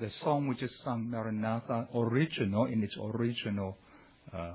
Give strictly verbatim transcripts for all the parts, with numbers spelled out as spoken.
the song we just sung, Maranatha, original, in its original, uh,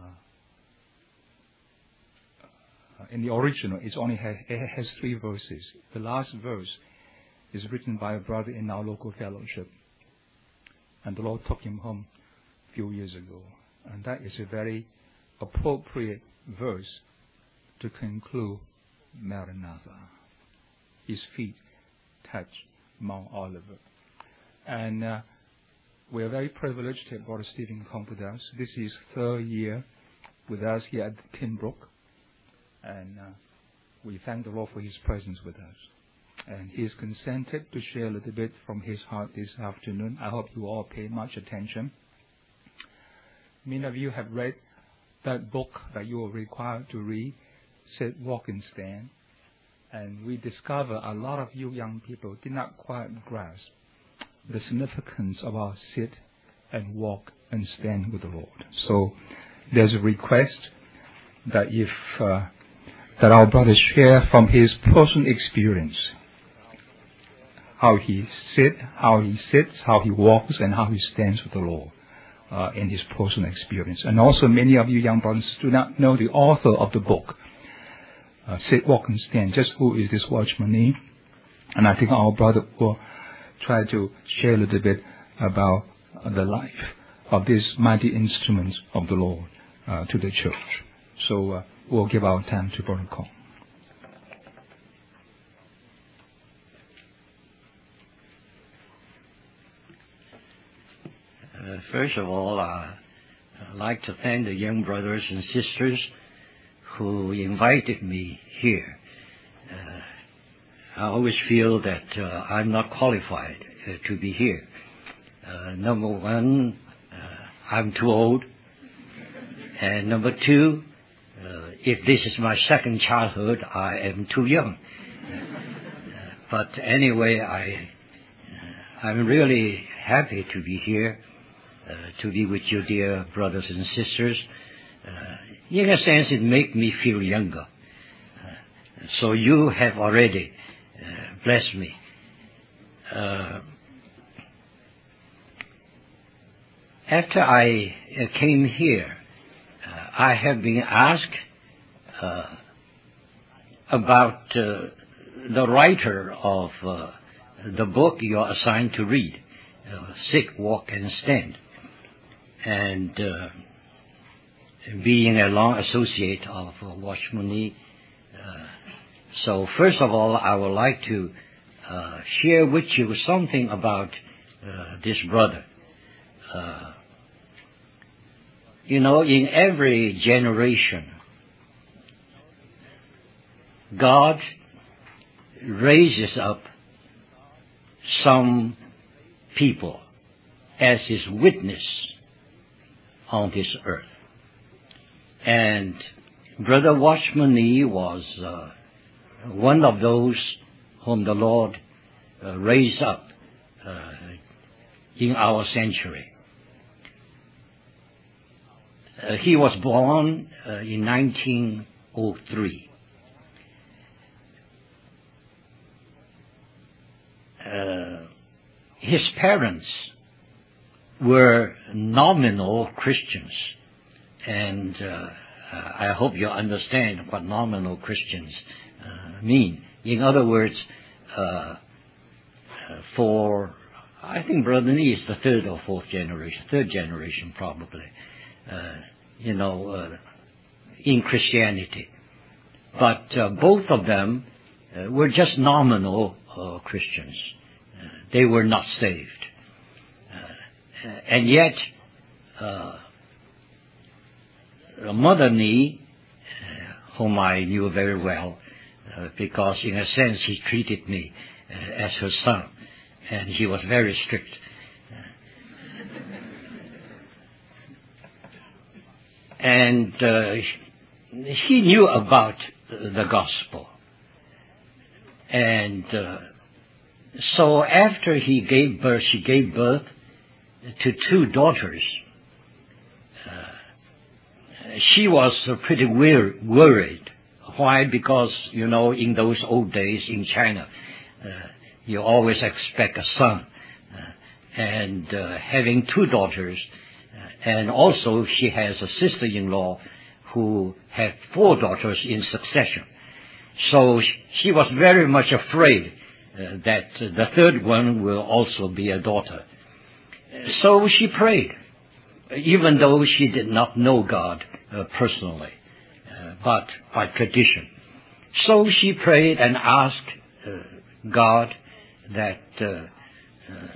in the original, it only has, it has three verses. The last verse is written by a brother in our local fellowship. And the Lord took him home a few years ago. And that is a very appropriate verse to conclude Maranatha. His feet touch Mount Olivet. And uh, we are very privileged to have Brother Stephen come with us. This is third year with us here at Kinbrook. And uh, we thank the Lord for his presence with us. And he has consented to share a little bit from his heart this afternoon. I hope you all pay much attention. Many of you have read that book that you are required to read, Sit, Walk, and Stand. And we discover a lot of you young people did not quite grasp the significance of our sit and walk and stand with the Lord. So there's a request that if uh, that our brother share from his personal experience, how he sits, how he sits, how he walks, and how he stands with the Lord uh, in his personal experience. And also many of you young brothers do not know the author of the book, uh, Sit, Walk, and Stand. Just who is this Watchman Nee? And I think our brother will try to share a little bit about uh, the life of these mighty instruments of the Lord uh, to the church. So uh, we'll give our time to Brother Kong. Uh, first of all, uh, I'd like to thank the young brothers and sisters who invited me here. Uh, I always feel that uh, I'm not qualified uh, to be here. Uh, number one, uh, I'm too old. And number two, uh, if this is my second childhood, I am too young. Uh, but anyway, I, uh, I'm really happy to be here. Uh, to be with you, dear brothers and sisters. Uh, in a sense, it makes me feel younger. Uh, so you have already uh, blessed me. Uh, after I uh, came here, uh, I have been asked uh, about uh, the writer of uh, the book you are assigned to read, uh, Sit, Walk, and Stand. And uh, being a long associate of uh, Watchman Nee. Uh, so first of all, I would like to uh, share with you something about uh, this brother. Uh, you know, in every generation, God raises up some people as his witness on this earth. And Brother Watchman Nee was uh, one of those whom the Lord uh, raised up uh, in our century. Uh, he was born uh, in nineteen oh three. Uh, his parents were nominal Christians, and uh, I hope you understand what nominal Christians uh, mean. In other words, uh, for, I think Brother Nee is the third or fourth generation, third generation probably, uh, you know, uh, in Christianity. But uh, both of them uh, were just nominal uh, Christians. Uh, they were not saved. Uh, and yet, uh, Mother Nee, uh, whom I knew very well, uh, because in a sense he treated me uh, as her son, and he was very strict. And uh, he knew about the gospel. And uh, so after he gave birth, she gave birth to two daughters. Uh, she was uh, pretty weir- worried. Why? Because, you know, in those old days in China, uh, you always expect a son. Uh, and uh, having two daughters, uh, and also she has a sister-in-law who had four daughters in succession. So she was very much afraid uh, that the third one will also be a daughter. So she prayed, even though she did not know God uh, personally, uh, but by tradition. So she prayed and asked uh, God that uh, uh,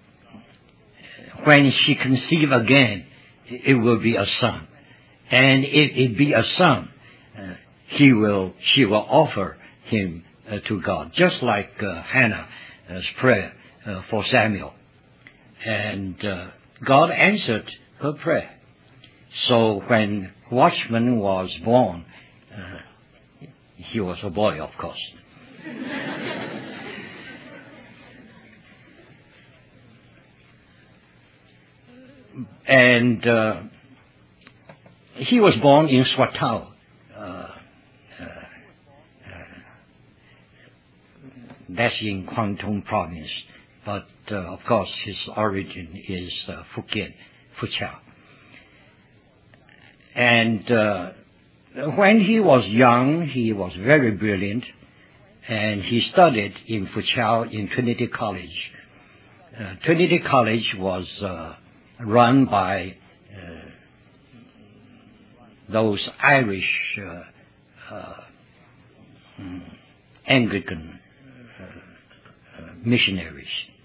when she conceive again, it will be a son. And if it be a son, uh, he will, she will offer him uh, to God, just like uh, Hannah's prayer uh, for Samuel. And uh, God answered her prayer. So when Watchman was born, uh, he was a boy, of course. And uh, he was born in Swatow. Uh, uh, uh, that's in Kwang Tung province. But, uh, of course, his origin is uh, Fukien, Fuqiao. And uh, when he was young, he was very brilliant, and he studied in Fuqiao in Trinity College. Uh, Trinity College was uh, run by uh, those Irish uh, uh, Anglican uh, uh, missionaries.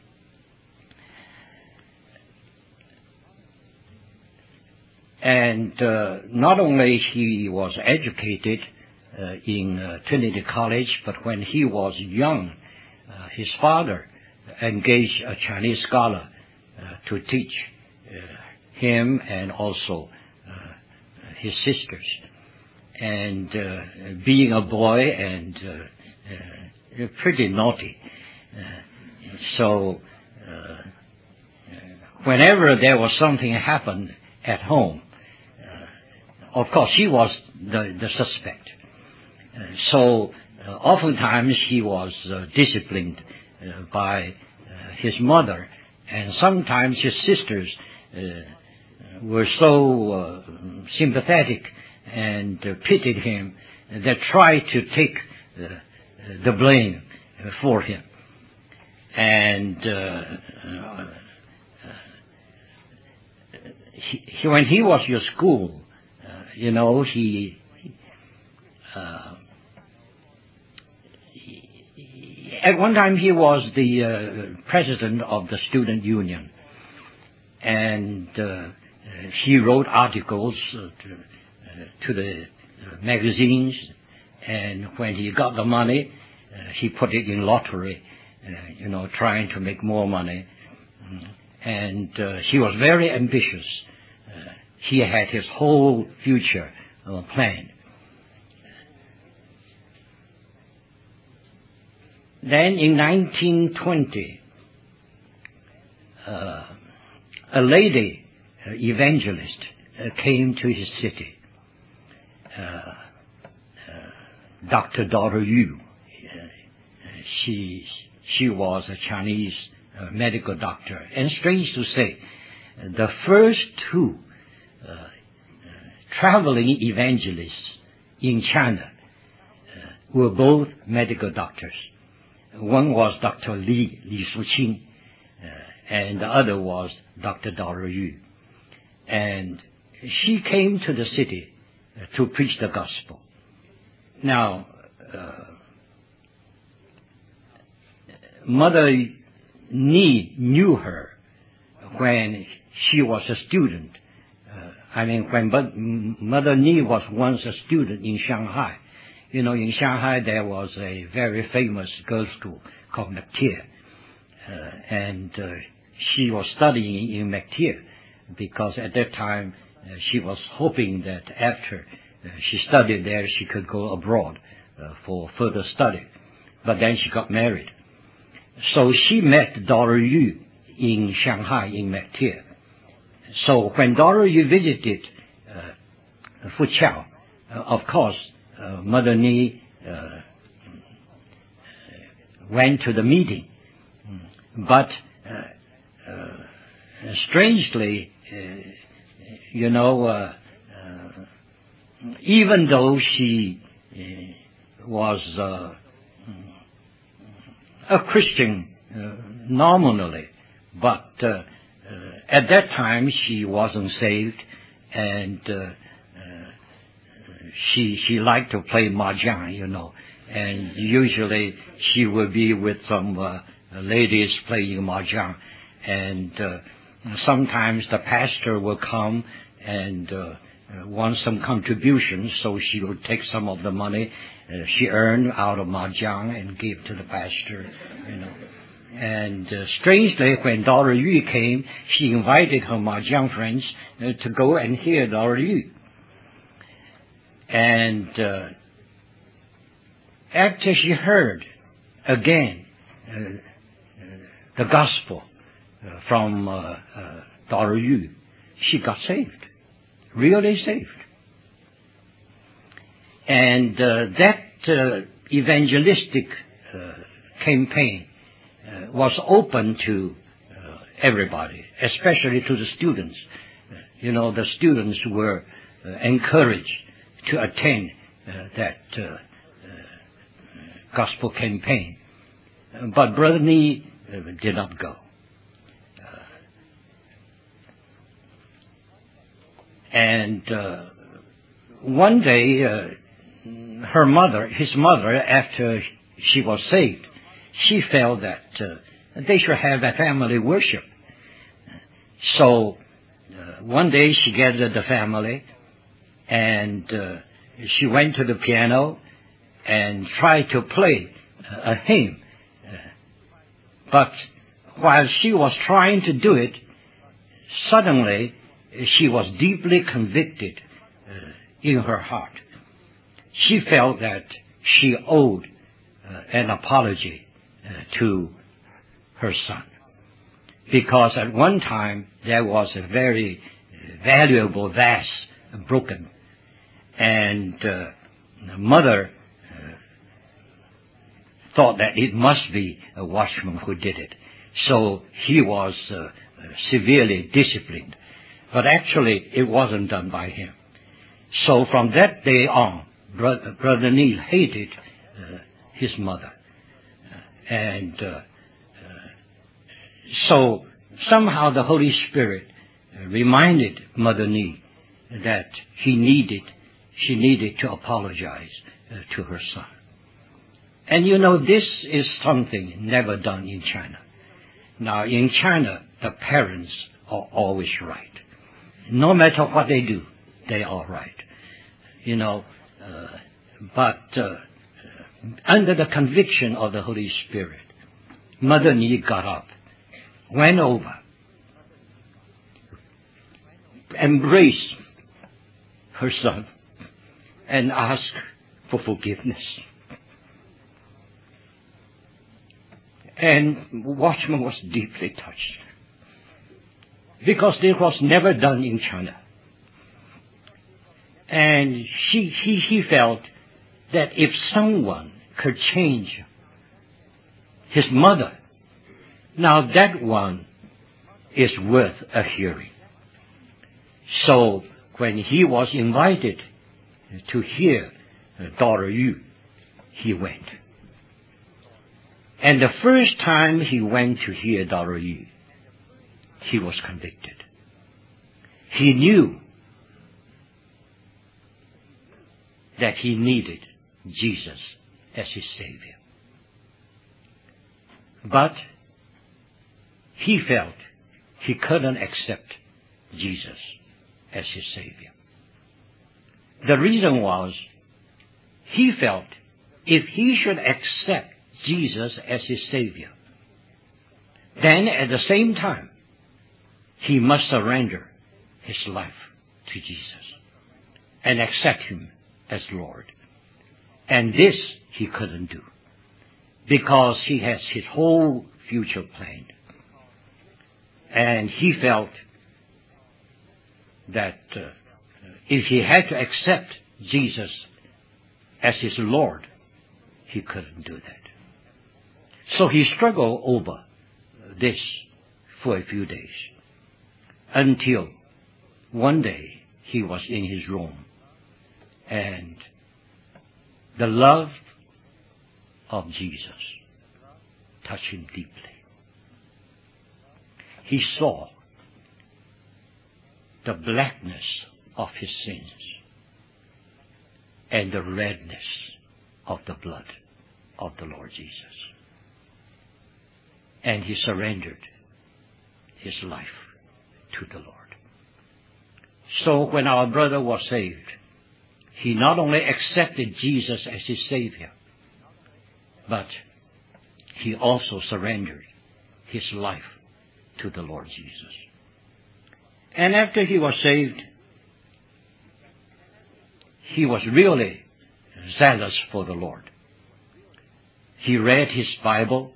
And uh, not only he was educated uh, in uh, Trinity College, but when he was young, uh, his father engaged a Chinese scholar uh, to teach uh, him and also uh, his sisters. And uh, being a boy and uh, uh, pretty naughty, uh, so uh, whenever there was something happen at home, of course, he was the, the suspect. Uh, so, uh, oftentimes he was uh, disciplined uh, by uh, his mother, and sometimes his sisters uh, were so uh, sympathetic and uh, pitied him that tried to take uh, the blame for him. And uh, uh, he, he, when he was in school, You know, he, uh, he, at one time he was the uh, president of the student union, and uh, he wrote articles uh, to, uh, to the magazines, and when he got the money, uh, he put it in lottery, uh, you know, trying to make more money, and uh, he was very ambitious. He had his whole future uh, planned. Then in nineteen twenty, uh, a lady uh, evangelist uh, came to his city, uh, uh, Doctor Daughter Yu. Uh, she, she was a Chinese uh, medical doctor. And strange to say, the first two Uh, uh, traveling evangelists in China uh, were both medical doctors. One was Doctor Li, Li Shuqing, uh, and the other was Doctor Daughter Yu. And she came to the city uh, to preach the gospel. Now, uh, Mother Ni knew her when she was a student. I mean, when Mother Ni was once a student in Shanghai. You know, in Shanghai there was a very famous girls' school called McTeer. Uh, and uh, she was studying in McTeer because at that time uh, she was hoping that after uh, she studied there she could go abroad uh, for further study. But then she got married. So she met Daughter Yu in Shanghai in McTeer. So when Daughter Yu visited uh, Fuqiao, uh, of course, uh, Mother Ni uh, went to the meeting, but uh, uh, strangely, uh, you know, uh, uh, even though she uh, was uh, a Christian uh, nominally, but uh, uh, at that time she wasn't saved, and uh, uh, she she liked to play mahjong, you know, and usually she would be with some uh, ladies playing mahjong, and uh, sometimes the pastor will come and uh, want some contributions, so she would take some of the money uh, she earned out of mahjong and give to the pastor, you know. And uh, strangely, when Daughter Yu came, she invited her mahjong friends uh, to go and hear Daughter Yu. And uh, after she heard again uh, the gospel uh, from uh, uh, Daughter Yu, she got saved, really saved. And uh, that uh, evangelistic uh, campaign uh, was open to uh, everybody, especially to the students. Uh, you know, the students were uh, encouraged to attend uh, that uh, uh, gospel campaign. Uh, but Brother Ni uh, did not go. Uh, and uh, one day, uh, her mother, his mother, after she was saved, she felt that uh, they should have a family worship. So uh, one day she gathered the family, and uh, she went to the piano and tried to play a hymn. Uh, but while she was trying to do it, suddenly she was deeply convicted uh, in her heart. She felt that she owed uh, an apology uh, to her son, because at one time there was a very valuable vase broken, and uh, the mother uh, thought that it must be a watchman who did it. So he was uh, severely disciplined. But actually, it wasn't done by him. So from that day on, Brother, Brother Neil hated uh, his mother. And uh, uh, so somehow the Holy Spirit reminded Mother Neil that he needed, she needed to apologize uh, to her son. And you know, this is something never done in China. Now, in China, the parents are always right. No matter what they do, they are right. You know, uh, but uh, under the conviction of the Holy Spirit, Mother Ni got up, went over, embraced her son, and asked for forgiveness. And Watchman was deeply touched, because this was never done in China. And she, he, he felt that if someone could change his mother, now that one is worth a hearing. So when he was invited to hear Daughter Yu, he went. And the first time he went to hear Daughter Yu, he was convicted. He knew that he needed Jesus as his Savior. But he felt he couldn't accept Jesus as his Savior. The reason was, he felt if he should accept Jesus as his Savior, then at the same time, he must surrender his life to Jesus and accept him as Lord. And this he couldn't do, because he has his whole future planned. And he felt that uh, if he had to accept Jesus as his Lord, he couldn't do that. So he struggled over this for a few days. until one day he was in his room, and the love of Jesus touched him deeply. He saw the blackness of his sins and the redness of the blood of the Lord Jesus. And he surrendered his life to the Lord. So when our brother was saved, he not only accepted Jesus as his Savior, but he also surrendered his life to the Lord Jesus. And after he was saved, he was really zealous for the Lord. He read his Bible,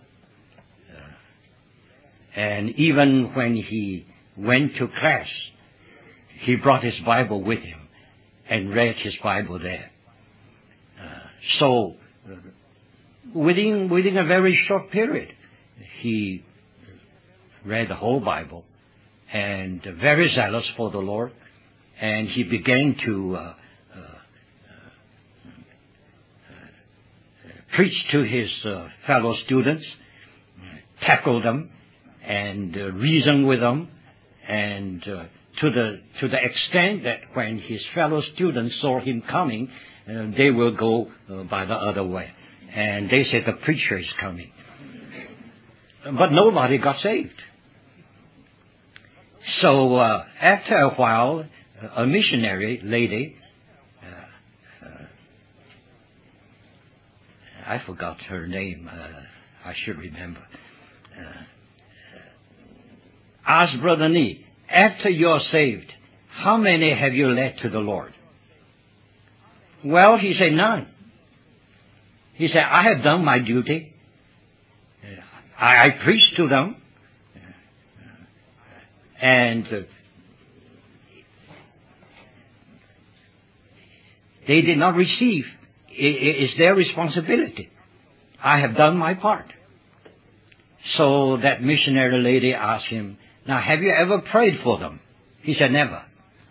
uh, and even when he went to class, he brought his Bible with him and read his Bible there. Uh, so, uh, within within a very short period, he read the whole Bible and uh, very zealous for the Lord, and he began to uh, uh, uh, preach to his uh, fellow students, tackle them, and uh, reason with them, and uh, to the to the extent that when his fellow students saw him coming, uh, they will go uh, by the other way, and they said the preacher is coming. But nobody got saved. So uh, after a while, a missionary lady, uh, uh, I forgot her name, uh, I should remember, uh, asked Brother Nee, after you're saved, how many have you led to the Lord? Well, he said, none. He said, I have done my duty. I, I preached to them. And uh, they did not receive. It's their responsibility. I have done my part. So that missionary lady asked him, now, have you ever prayed for them? He said, never.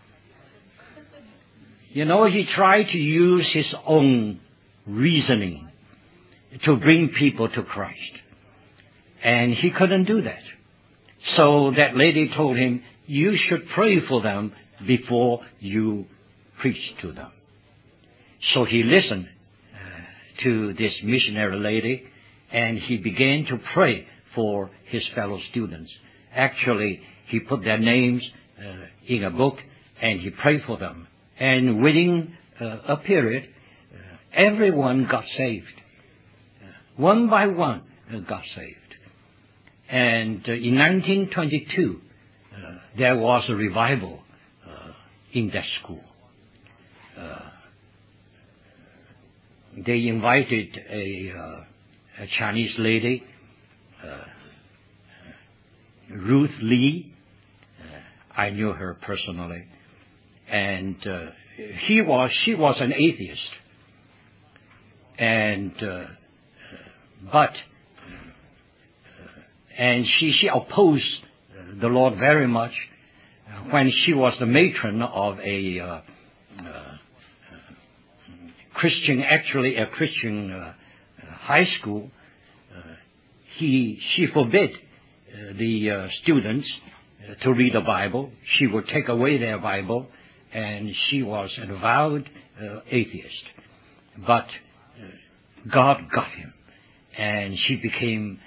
You know, he tried to use his own reasoning to bring people to Christ. And he couldn't do that. So that lady told him, you should pray for them before you preach to them. So he listened uh, to this missionary lady, and he began to pray for his fellow students. Actually, he put their names uh, in a book, and he prayed for them. And within uh, a period, uh, everyone got saved. Uh, one by one uh, got saved. And uh, in nineteen twenty-two, uh, there was a revival uh, in that school. Uh, they invited a, uh, a Chinese lady, uh, Ruth Lee. Uh, I knew her personally, and uh, he was she was an atheist, and uh, but. And she, she opposed the Lord very much when she was the matron of a uh, uh, Christian, actually a Christian uh, high school. Uh, he, she forbid uh, the uh, students uh, to read the Bible. She would take away their Bible, and she was an avowed uh, atheist. But uh, God got him, and she became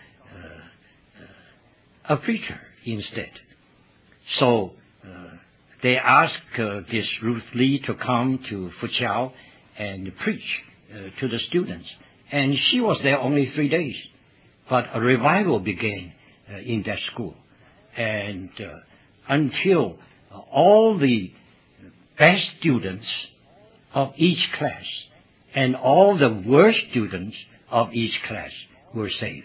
a preacher instead. So uh, they asked uh, this Ruth Lee to come to Fuqiao and preach uh, to the students. And she was there only three days. But a revival began uh, in that school. And uh, until uh, all the best students of each class and all the worst students of each class were saved.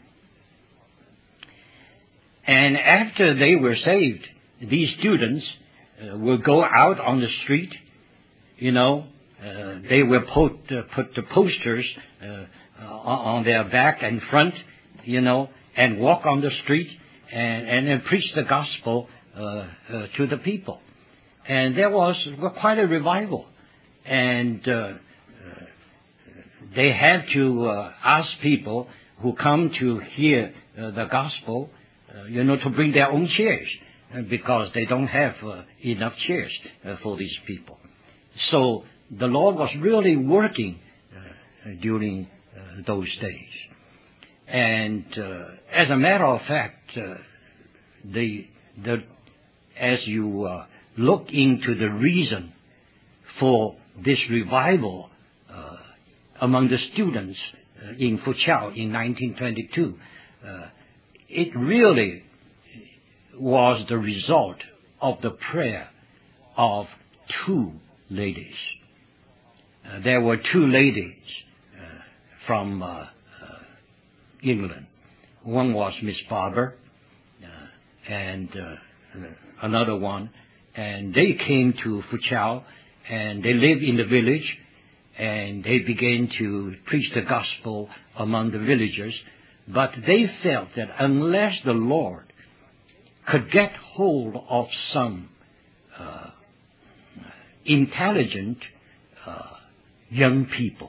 And after they were saved, these students uh, will go out on the street, you know, uh, they will put, uh, put the posters uh, on their back and front, you know, and walk on the street and, and, and preach the gospel uh, uh, to the people. And there was quite a revival. And uh, uh, they had to uh, ask people who come to hear uh, the gospel, uh, you know, to bring their own chairs, uh, because they don't have uh, enough chairs uh, for these people. So the Lord was really working uh, during uh, those days. And uh, as a matter of fact, uh, the the as you uh, look into the reason for this revival uh, among the students uh, in Foochow in nineteen twenty-two, uh, it really was the result of the prayer of two ladies. Uh, there were two ladies uh, from uh, uh, England. One was Miss Barber, uh, and uh, another one. And they came to Foochow, and they lived in the village, and they began to preach the gospel among the villagers. But they felt that unless the Lord could get hold of some uh, intelligent uh, young people,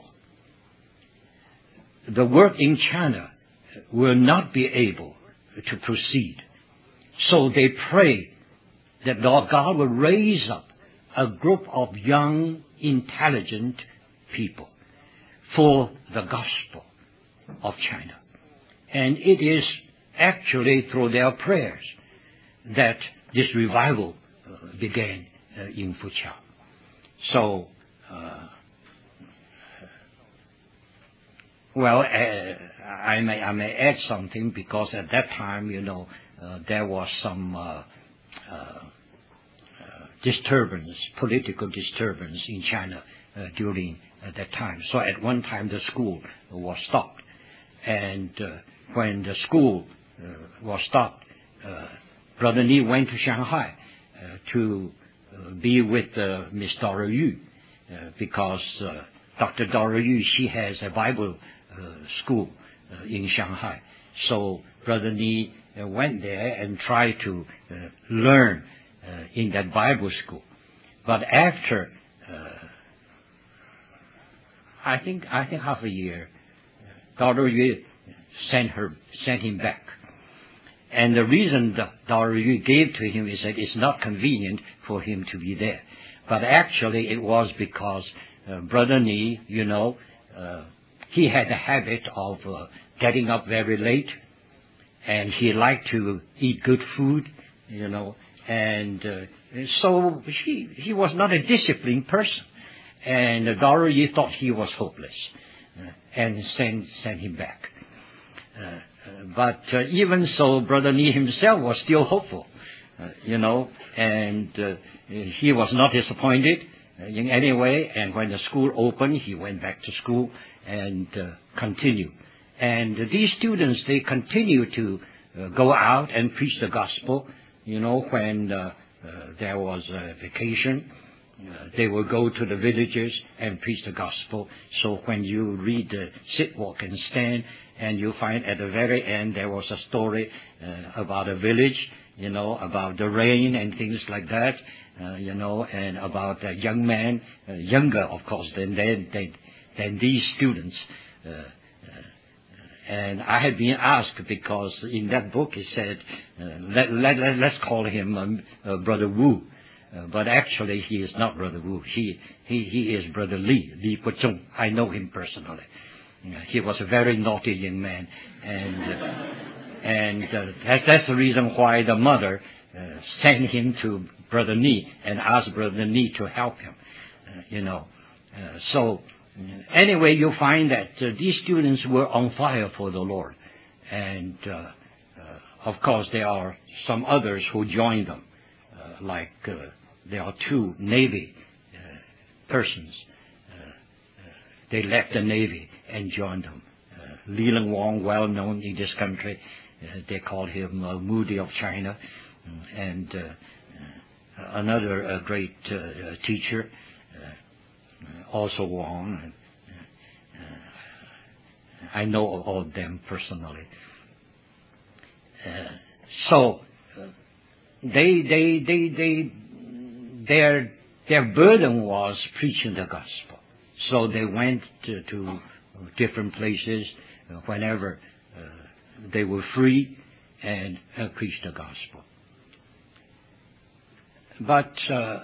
the work in China will not be able to proceed. So they prayed that Lord God will raise up a group of young, intelligent people for the gospel of China. And it is actually through their prayers that this revival uh, began uh, in Foochow. So, uh, well, uh, I may I may add something, because at that time, you know, uh, there was some uh, uh, uh, disturbance, political disturbance in China uh, during uh, that time. So at one time, the school was stopped, and uh, when the school uh, was stopped, uh, Brother Ni went to Shanghai uh, to uh, be with uh, Miss Dora Yu, uh, because uh, Doctor Dora Yu, she has a Bible uh, school uh, in Shanghai. So Brother Ni uh, went there and tried to uh, learn uh, in that Bible school. But after, uh, I think I think half a year, Dora Yu sent her sent him back. And the reason that Dora Yu gave to him is that it's not convenient for him to be there. But actually it was because uh, Brother Ni, you know, uh, he had a habit of uh, getting up very late, and he liked to eat good food, you know, and uh, so he, he was not a disciplined person. And uh, Dora Yu thought he was hopeless uh, and sent, sent him back. Uh, But uh, even so, Brother Ni himself was still hopeful, uh, you know, and uh, he was not disappointed uh, in any way. And when the school opened, he went back to school and uh, continued. And uh, these students, they continue to uh, go out and preach the gospel. You know, when uh, uh, there was a vacation, uh, they will go to the villages and preach the gospel. So when you read the Sit, Walk, and Stand, and you find at the very end there was a story uh, about a village, you know, about the rain and things like that, uh, you know, and about a young man, uh, younger, of course, than than, than, than these students. Uh, uh, and I had been asked, because in that book it said, uh, let, let, let, let's call him um, uh, Brother Wu. Uh, but actually he is not Brother Wu. He, he, he is Brother Li, Li Puzhong. I know him personally. He was a very naughty young man, and uh, and uh, that, that's the reason why the mother uh, sent him to Brother Ni and asked Brother Ni to help him, uh, you know. Uh, so anyway, you find that uh, these students were on fire for the Lord, and uh, uh, of course there are some others who joined them, uh, like uh, there are two Navy uh, persons. Uh, uh, they left the Navy and joined them. Uh, Li Leng Wong, well known in this country, uh, they called him uh, Moody of China, and uh, uh, another uh, great uh, uh, teacher, uh, also Wong. Uh, I know all of them personally. Uh, so, uh, they, they, they, they, their, their burden was preaching the gospel. So they went to, to different places whenever uh, they were free and uh, preached the gospel. But uh,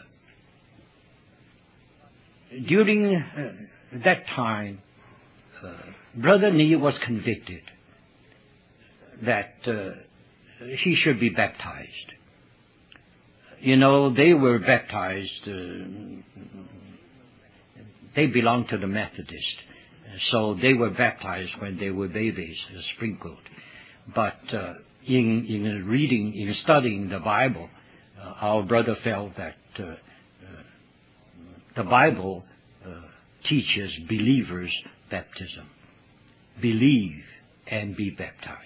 during uh, that time, uh, Brother Nee was convicted that uh, he should be baptized. You know, they were baptized, uh, they belonged to the Methodist, so they were baptized when they were babies, uh, sprinkled. But uh, in, in reading, in studying the Bible, uh, our brother felt that uh, uh, the Bible uh, teaches believers baptism. Believe and be baptized.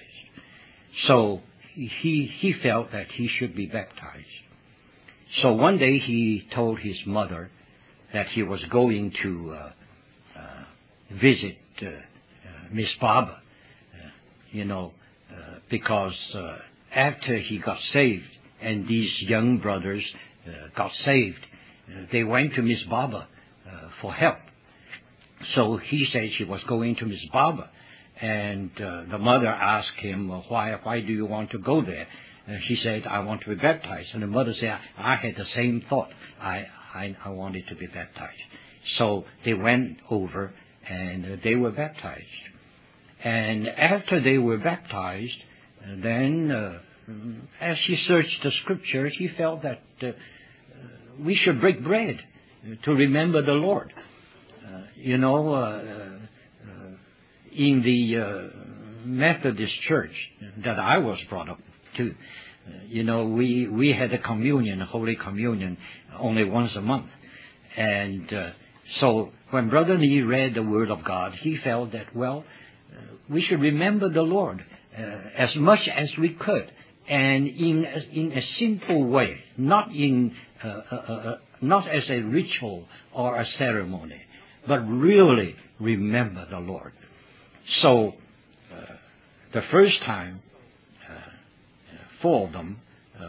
So he, he felt that he should be baptized. So one day he told his mother that he was going to uh, uh, visit uh, uh, Miss Barber, uh, you know, uh, because uh, after he got saved and these young brothers uh, got saved, uh, they went to Miss Barber uh, for help. So he said she was going to Miss Barber, and uh, the mother asked him, why, why do you want to go there? And he said, I want to be baptized. And the mother said, I had the same thought. I, I, I wanted to be baptized. So they went over and uh, they were baptized. And after they were baptized, then uh, as he searched the scriptures, he felt that uh, we should break bread to remember the Lord. Uh, you know, uh, uh, in the uh, Methodist church that I was brought up to, uh, you know, we, we had a communion, a Holy Communion, only once a month. And uh, so when Brother Nee read the Word of God, he felt that, well, uh, we should remember the Lord uh, as much as we could, and in a, in a simple way, not in uh, uh, uh, not as a ritual or a ceremony, but really remember the Lord. So uh, the first time, uh, four of them,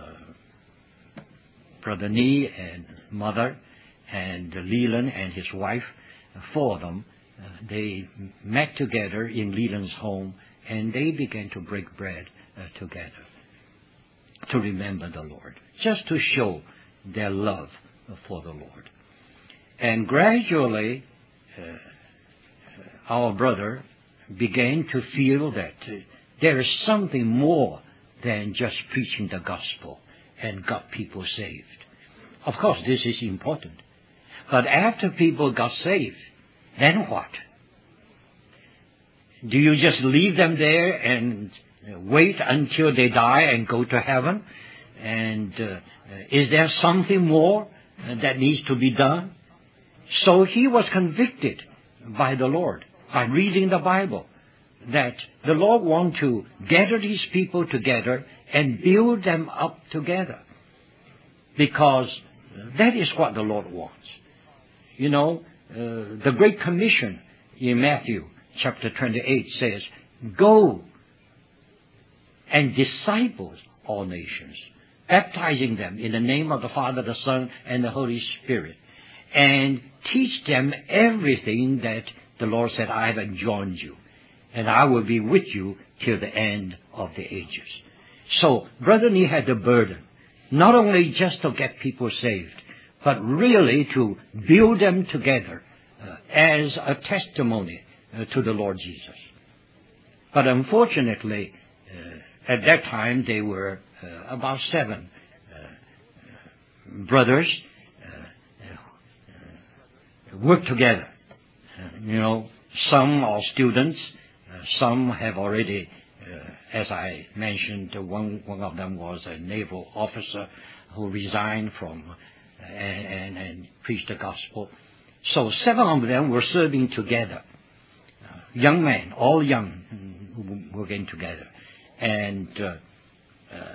uh, Brother Nee and Mother and Leland and his wife, four of them, uh, they met together in Leland's home, and they began to break bread uh, together to remember the Lord, just to show their love for the Lord. And gradually, uh, our brother began to feel that uh, there is something more than just preaching the gospel and got people saved. Of course, this is important. But after people got saved, then what? Do you just leave them there and wait until they die and go to heaven? And uh, is there something more that needs to be done? So he was convicted by the Lord, by reading the Bible, that the Lord wants to gather these people together and build them up together. Because that is what the Lord wants. You know, uh, the Great Commission in Matthew chapter twenty-eight says, go and disciple all nations, baptizing them in the name of the Father, the Son, and the Holy Spirit, and teach them everything that the Lord said, I have enjoined you, and I will be with you till the end of the ages. So, Brother Nee had the burden, not only just to get people saved, but really to build them together uh, as a testimony uh, to the Lord Jesus. But unfortunately, uh, at that time they were uh, about seven uh, brothers uh, uh, worked together. Uh, you know, some are students, uh, some have already, uh, as I mentioned, one one of them was a naval officer who resigned from uh, and, and, and preached the gospel. So seven of them were serving together. Uh, young men, all young, working together. And uh, uh,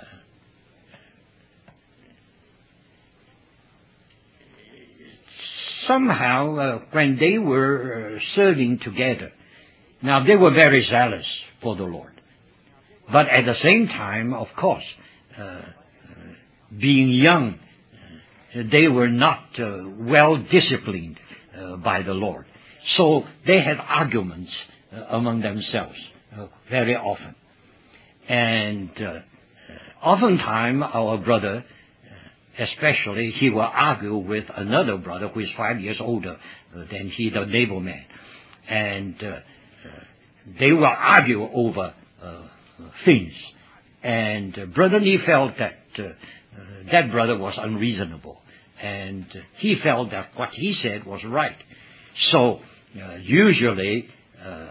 somehow, uh, when they were uh, serving together, now they were very zealous for the Lord. But at the same time, of course, uh, being young, they were not uh, well disciplined uh, by the Lord. So they had arguments uh, among themselves uh, very often. And uh, oftentimes our brother, especially, he will argue with another brother who is five years older than he, the neighborman. And uh, they will argue over uh, things. And uh, Brother Lee felt that uh, that brother was unreasonable. And he felt that what he said was right. So uh, usually uh,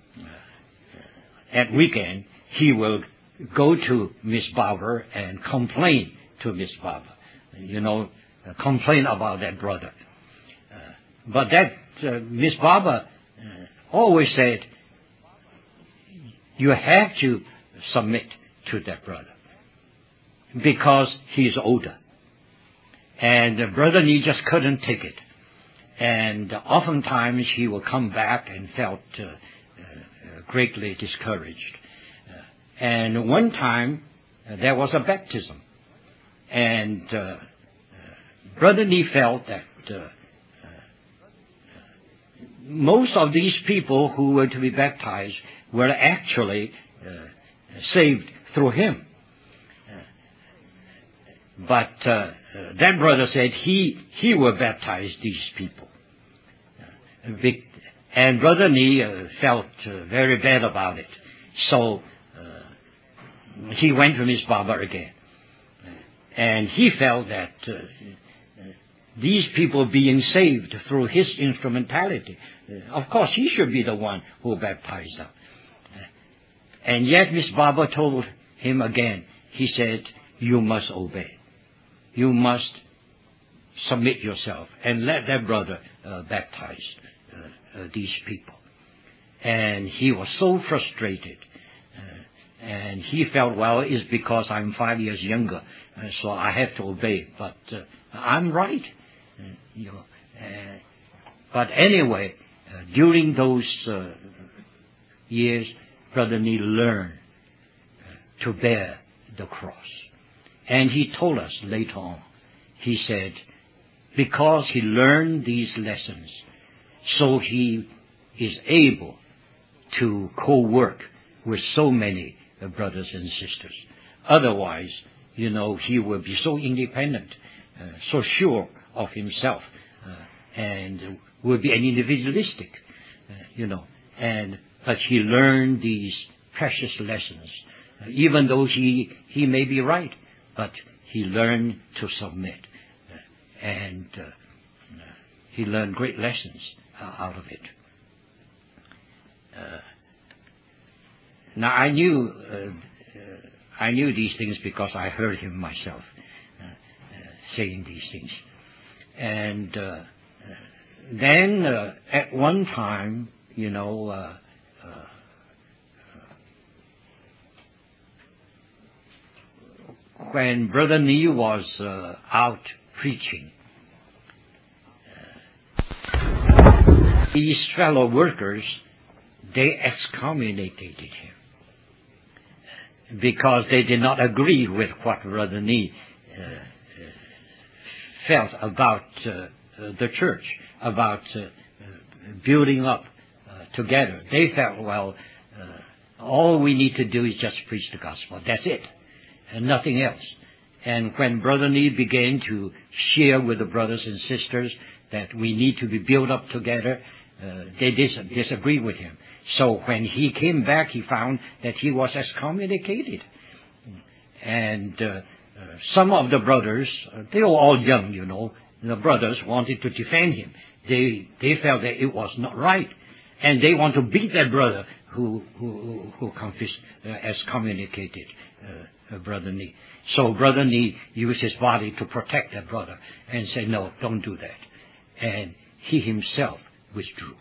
at weekend he will go to Miss Barber and complain to Miss Barber. You know, uh, complain about that brother. Uh, but that uh, Miss Barber uh, always said, you have to submit to that brother because he is older. And uh, Brother Lee just couldn't take it. And uh, oftentimes he will come back and felt uh, uh, greatly discouraged. Uh, and one time uh, there was a baptism. And uh, uh, Brother Lee felt that uh, uh, most of these people who were to be baptized were actually uh, saved through him. Uh, but uh, that brother said he he will baptize these people. Uh, and Brother Lee uh, felt uh, very bad about it. So uh, he went to Miss Barber again. And he felt that uh, these people being saved through his instrumentality, uh, of course he should be the one who baptized them. Uh, and yet Miss Barber told him again, he said, you must obey. You must submit yourself and let that brother uh, baptize uh, uh, these people. And he was so frustrated. Uh, and he felt, well, it's because I'm five years younger. Uh, so I have to obey, but uh, I'm right, uh, you know. Uh, but anyway, uh, during those uh, years, Brother Lee learned uh, to bear the cross, and he told us later on. He said, because he learned these lessons, so he is able to co-work with so many uh, brothers and sisters. Otherwise, you know, he will be so independent, uh, so sure of himself, uh, and will be an individualistic, uh, you know. And but he learned these precious lessons, uh, even though he he may be right, but he learned to submit, uh, and uh, he learned great lessons uh, out of it. Uh, now I knew. Uh, I knew these things because I heard him myself uh, uh, saying these things. And uh, then uh, at one time, you know, uh, uh, when Brother Lee was uh, out preaching, uh, these fellow workers, they excommunicated him, because they did not agree with what Brother Lee uh, felt about uh, the church, about uh, building up uh, together. They felt, well, uh, all we need to do is just preach the gospel. That's it, and nothing else. And when Brother Lee began to share with the brothers and sisters that we need to be built up together, uh, they dis- disagreed with him. So when he came back, he found that he was excommunicated. And uh, uh, some of the brothers, uh, they were all young, you know. The brothers wanted to defend him. They they felt that it was not right. And they want to beat that brother who who, who confessed, uh, excommunicated uh, uh, Brother Lee. So Brother Lee used his body to protect that brother and said, no, don't do that. And he himself withdrew.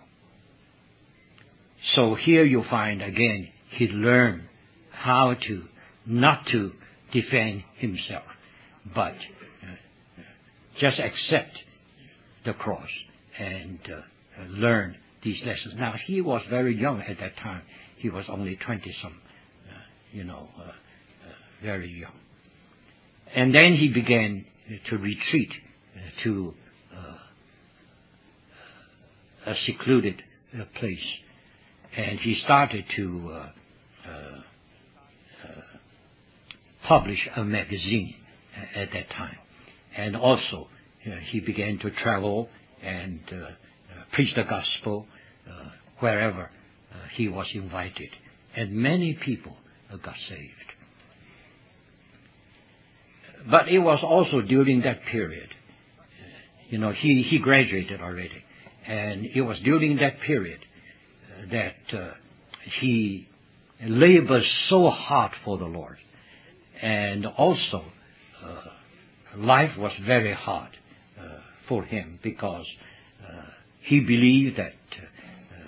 So here you find again, he learned how to, not to defend himself, but uh, just accept the cross and uh, learn these lessons. Now, he was very young at that time. He was only twenty-some, uh, you know, uh, uh, very young. And then he began to retreat to uh, a secluded uh, place. And he started to uh, uh, uh, publish a magazine at that time. And also, uh, he began to travel and uh, uh, preach the gospel uh, wherever uh, he was invited. And many people uh, got saved. But it was also during that period, you know, he, he graduated already. And it was during that period uh, that uh, he labored so hard for the Lord. And also, uh, life was very hard uh, for him because uh, he believed that uh,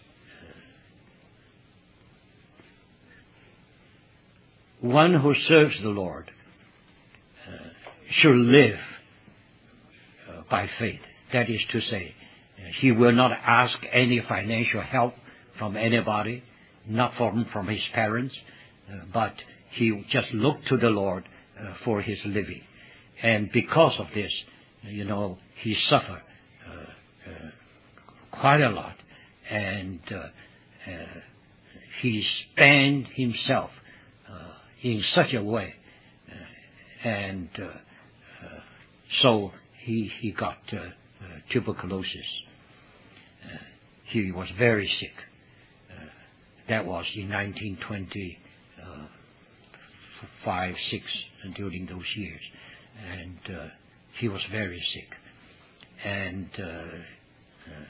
uh, one who serves the Lord uh, should live uh, by faith. That is to say, uh, he will not ask any financial help from anybody, not from, from his parents, uh, but he just looked to the Lord uh, for his living. And because of this, you know, he suffered uh, uh, quite a lot. And uh, uh, he spent himself uh, in such a way. Uh, and uh, uh, so he, he got uh, uh, tuberculosis. Uh, he was very sick. Uh, that was in nineteen twenty. Uh, five, six, during those years. And uh, he was very sick. And uh, uh,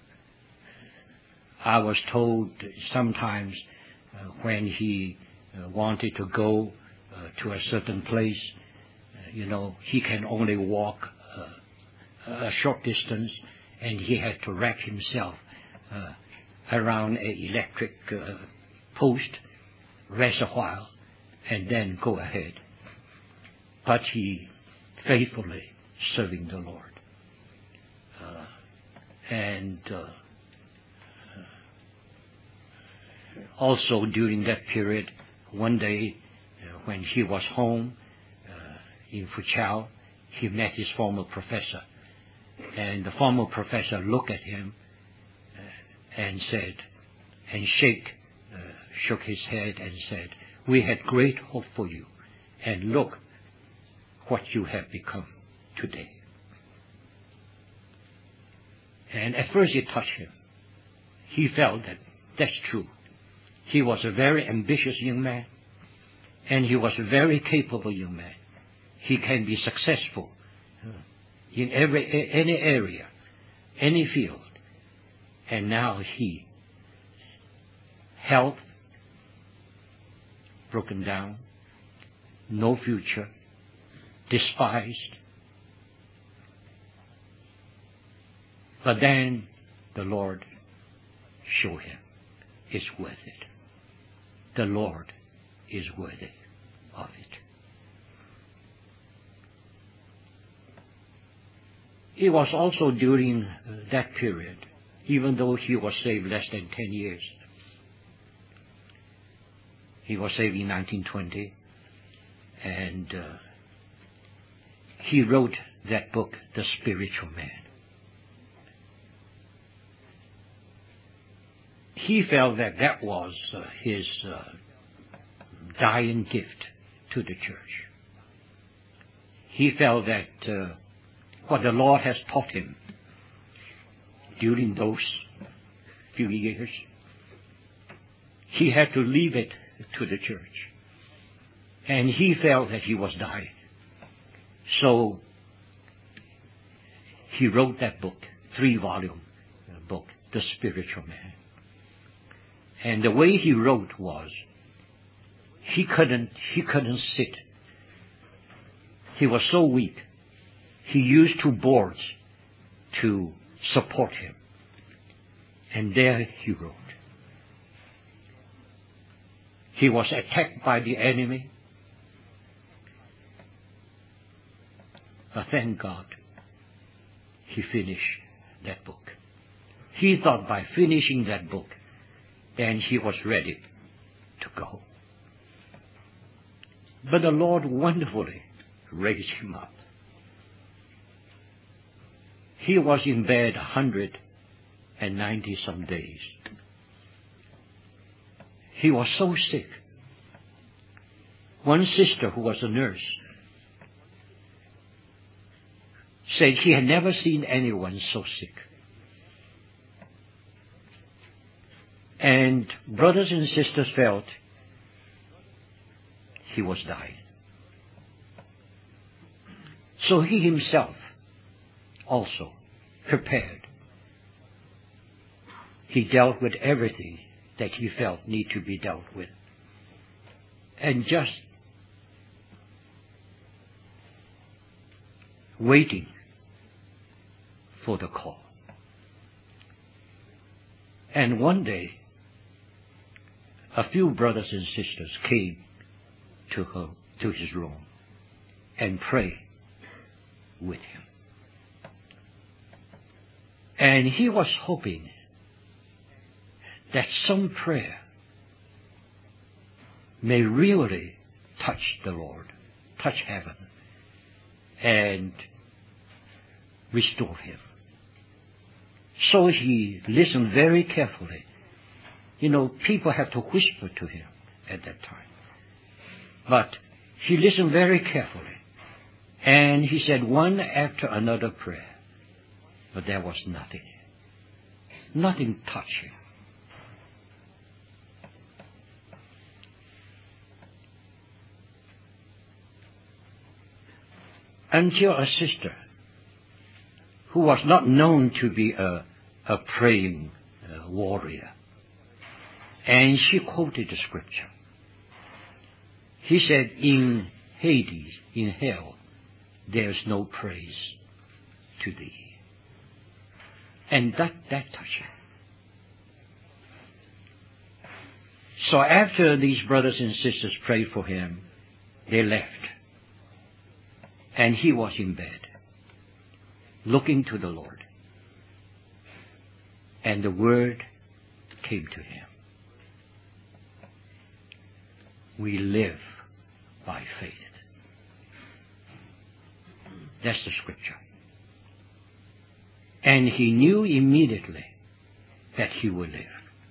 I was told sometimes uh, when he uh, wanted to go uh, to a certain place, uh, you know, he can only walk uh, a short distance, and he had to wrap himself uh, around an electric uh, post, rest a while, and then go ahead. But he faithfully serving the Lord. Uh, and uh, also during that period, one day uh, when he was home uh, in Fuzhou, he met his former professor. And the former professor looked at him uh, and said, and shake, uh, shook his head and said, "We had great hope for you, and look what you have become today." And at first it touched him. He felt that that's true. He was a very ambitious young man, and he was a very capable young man. He can be successful in every any area, any field. And now he, health, broken down, no future, despised. But then the Lord showed him it's worth it. The Lord is worthy of it. It was also during uh, that period, even though he was saved less than ten years, he was saved in nineteen twenty, and uh, he wrote that book, The Spiritual Man. He felt that that was uh, his uh, dying gift to the church. He felt that uh, what the Lord has taught him during those few years, he had to leave it to the church. And he felt that he was dying. So he wrote that book, three-volume book, The Spiritual Man. And the way he wrote was, he couldn't, he couldn't sit. He was so weak. He used two boards to support him. And there he wrote. He was attacked by the enemy. But thank God, he finished that book. He thought by finishing that book, then he was ready to go. But the Lord wonderfully raised him up. He was in bed one hundred ninety some days. He was so sick. One sister who was a nurse said she had never seen anyone so sick. And brothers and sisters felt he was dying. So he himself also prepared. He dealt with everything that he felt need to be dealt with. And just waiting for the call. And one day, a few brothers and sisters came to her, to his room and prayed with him. And he was hoping that some prayer may really touch the Lord, touch heaven, and restore him. So he listened very carefully. You know, people have to whisper to him at that time. But he listened very carefully. And he said one after another prayer. But there was nothing. Nothing touched him. Until a sister, who was not known to be a, a praying uh, warrior, and she quoted the scripture. He said, in Hades, in hell, there's no praise to thee. And that, that touched him. So after these brothers and sisters prayed for him, they left. And he was in bed, looking to the Lord. And the word came to him. We live by faith. That's the scripture. And he knew immediately that he would live.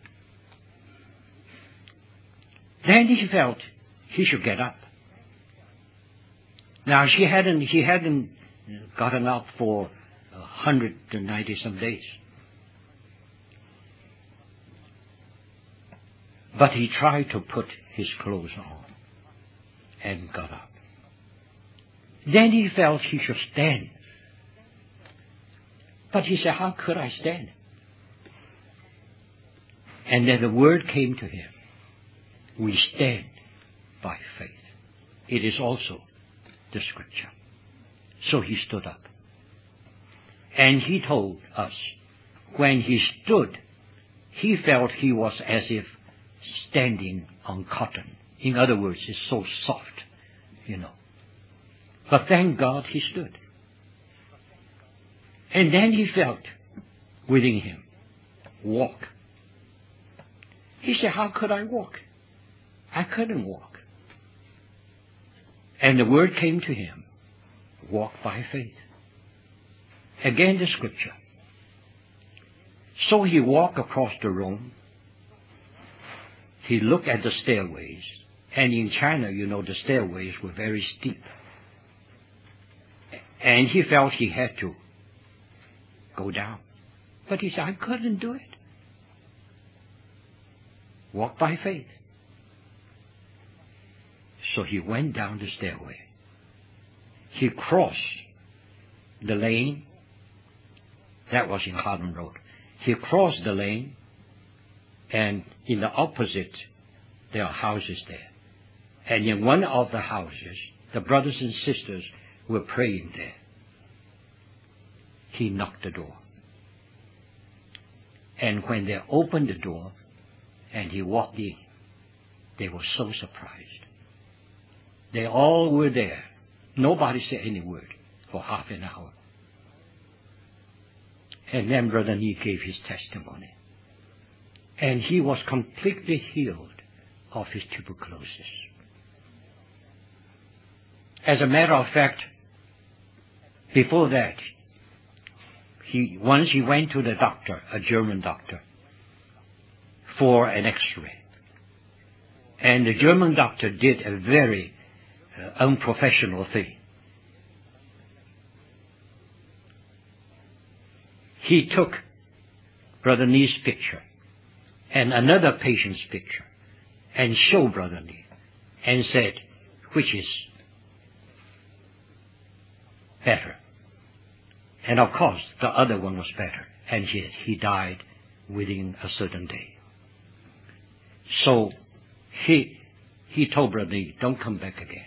Then he felt he should get up. Now she hadn't, he hadn't gotten up for one hundred ninety some days. But he tried to put his clothes on and got up. Then he felt he should stand. But he said, how could I stand? And then the word came to him. We stand by faith. It is also the scripture. So he stood up. And he told us, when he stood, he felt he was as if standing on cotton. In other words, it's so soft, you know. But thank God he stood. And then he felt within him, walk. He said, how could I walk? I couldn't walk. And the word came to him, walk by faith. Again the scripture. So he walked across the room. He looked at the stairways. And in China, you know, the stairways were very steep. And he felt he had to go down. But he said, I couldn't do it. Walk by faith. So he went down the stairway. He crossed the lane. That was in Harlem Road. He crossed the lane, and in the opposite, there are houses there. And in one of the houses, the brothers and sisters were praying there. He knocked the door. And when they opened the door and he walked in, they were so surprised. They all were there. Nobody said any word for half an hour. And then Brother Nee gave his testimony. And he was completely healed of his tuberculosis. As a matter of fact, before that, he once he went to the doctor, a German doctor, for an X-ray. And the German doctor did a very uh, unprofessional thing. He took Brother Lee's picture and another patient's picture and showed Brother Lee and said, which is better? And of course, the other one was better. And he, he died within a certain day. So he, he told Brother Lee, don't come back again.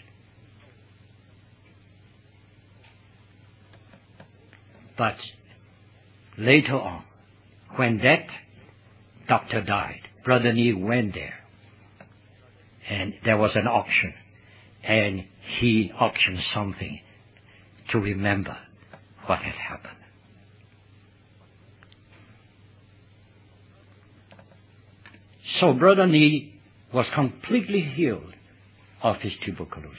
But later on, when that doctor died, Brother Lee went there. And there was an auction. And he auctioned something to remember what had happened. So Brother Lee was completely healed of his tuberculosis.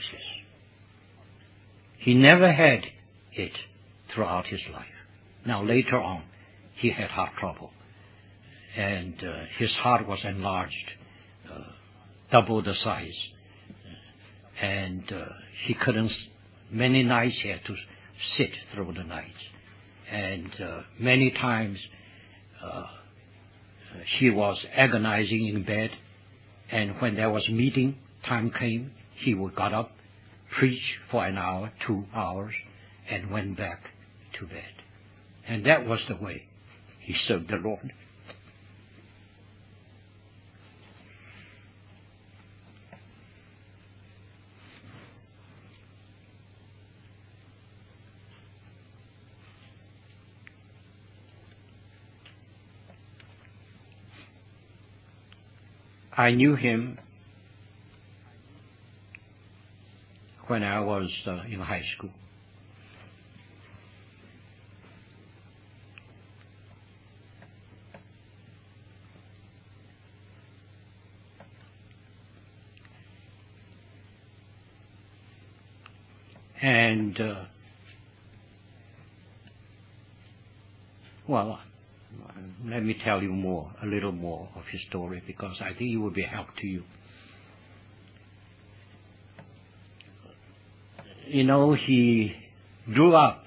He never had it throughout his life. Now later on, he had heart trouble. And uh, his heart was enlarged, uh, double the size. And uh, he couldn't, many nights he had to sit through the night. And uh, many times uh, he was agonizing in bed. And when there was meeting, time came, he would got up, preach for an hour, two hours, and went back to bed. And that was the way he served the Lord. I knew him when I was uh, in high school. And, uh, well, let me tell you more, a little more of his story, because I think it will be a help to you. You know, he grew up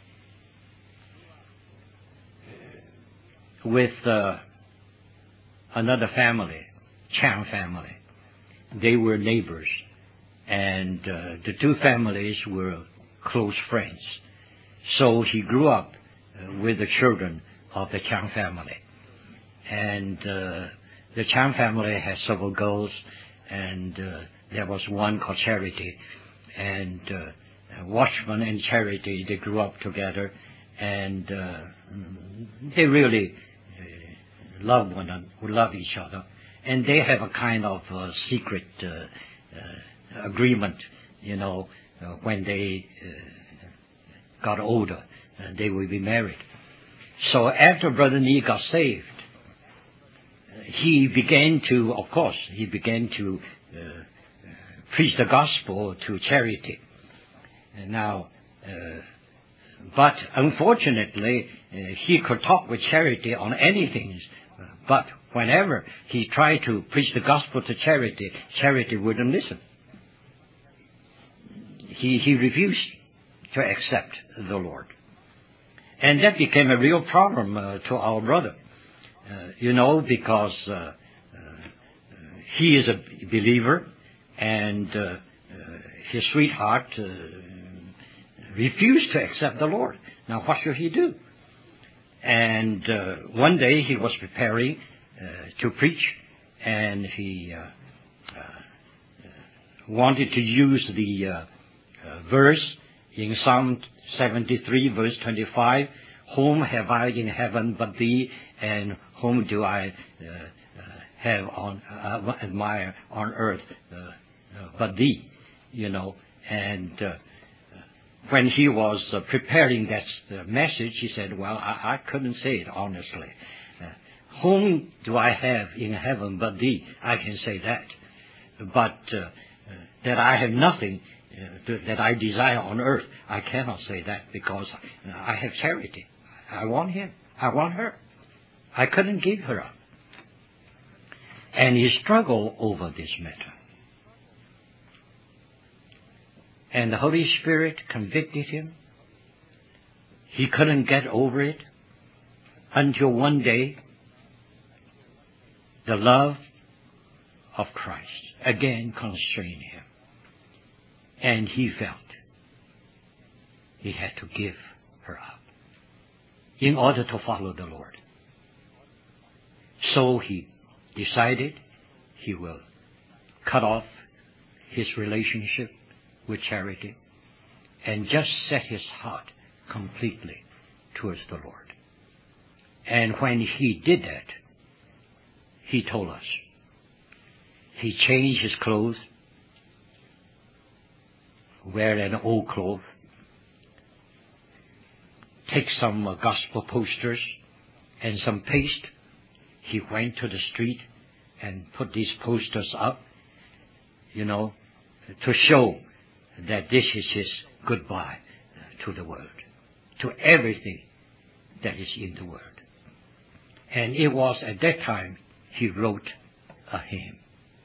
with uh, another family, Chang family. They were neighbors, and uh, the two families were close friends. So he grew up uh, with the children of the Chang family. And uh, the Chang family had several girls, and uh, there was one called Charity. And uh, Watchman and Charity, they grew up together, and uh, they really uh, love one another, love each other. And they have a kind of uh, secret uh, uh, agreement, you know, uh, when they uh, got older, uh, they will be married. So after Brother Lee got saved, he began to, of course, he began to uh, preach the gospel to Charity. And now, uh, but unfortunately, uh, he could talk with Charity on anything. But whenever he tried to preach the gospel to Charity, Charity wouldn't listen. He, he refused to accept the Lord. And that became a real problem uh, to our brother, uh, you know, because uh, uh, he is a believer, and uh, uh, his sweetheart uh, refused to accept the Lord. Now, what should he do? And uh, one day he was preparing uh, to preach, and he uh, uh, wanted to use the uh, uh, verse in Psalm seventy-three, verse twenty-five, whom have I in heaven but thee, and whom do I uh, uh, have on, uh, admire on earth uh, uh, but thee, you know. And uh, when he was uh, preparing that uh, message, he said, well, I, I couldn't say it honestly. Uh, whom do I have in heaven but thee? I can say that. But uh, uh, that I have nothing uh, uh, that I desire on earth. I cannot say that because I have charity. I want him. I want her. I couldn't give her up. And he struggled over this matter. And the Holy Spirit convicted him. He couldn't get over it until one day the love of Christ again constrained him. And he felt he had to give her up in order to follow the Lord. So he decided he will cut off his relationship with Charity and just set his heart completely towards the Lord. And when he did that, he told us, he changed his clothes, wear an old cloth, take some uh, gospel posters and some paste. He went to the street and put these posters up, you know, to show that this is his goodbye to the world, to everything that is in the world. And it was at that time he wrote a hymn.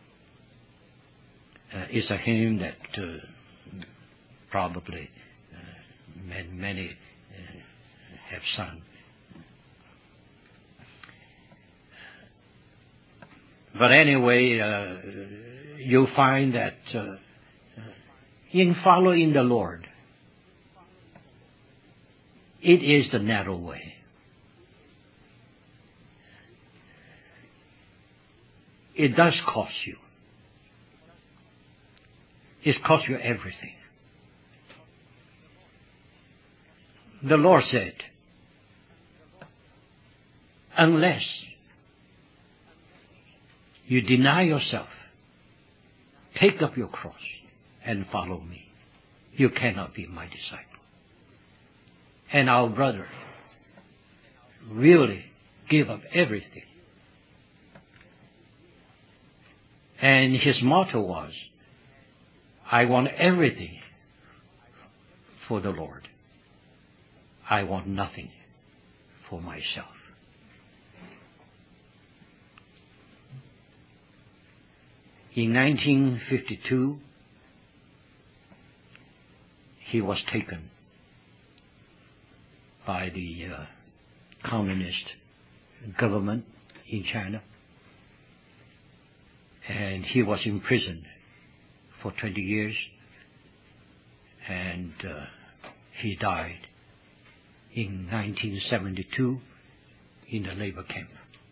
Uh, it's a hymn that uh, probably uh, many, many uh, have sung. But anyway, uh, you'll find that uh, in following the Lord, it is the narrow way. It does cost you. It costs you everything. The Lord said, unless you deny yourself, take up your cross, and follow me, you cannot be my disciple. And our brother really gave up everything. And his motto was, I want everything for the Lord. I want nothing for myself. In nineteen fifty-two, he was taken by the uh, communist government in China, and he was imprisoned for twenty years, and uh, he died in nineteen seventy-two in the labor camp.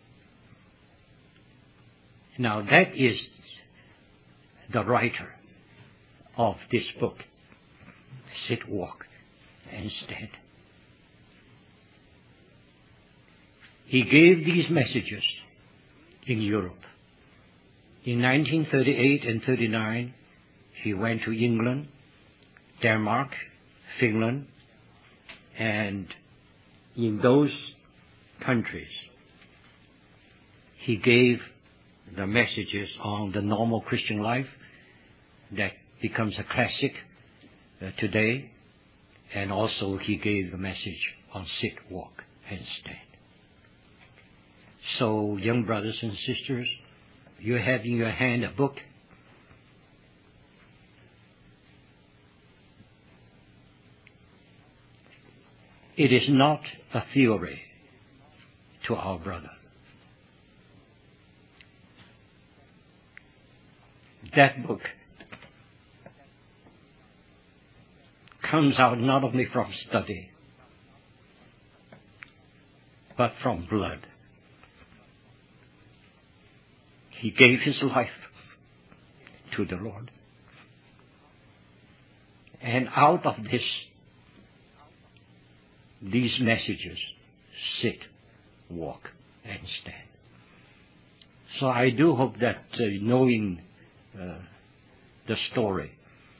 Now that is the writer of this book, Sit, Walk, and Stand. He gave these messages in Europe. In nineteen thirty-eight and thirty-nine, he went to England, Denmark, Finland, and in those countries, he gave the messages on the normal Christian life that becomes a classic uh, today, and also he gave the message on sit, walk, and stand. So, young brothers and sisters, you have in your hand a book. It is not a theory to our brother. That book comes out not only from study, but from blood. He gave his life to the Lord. And out of this, these messages, sit, walk, and stand. So I do hope that uh, knowing uh, the story,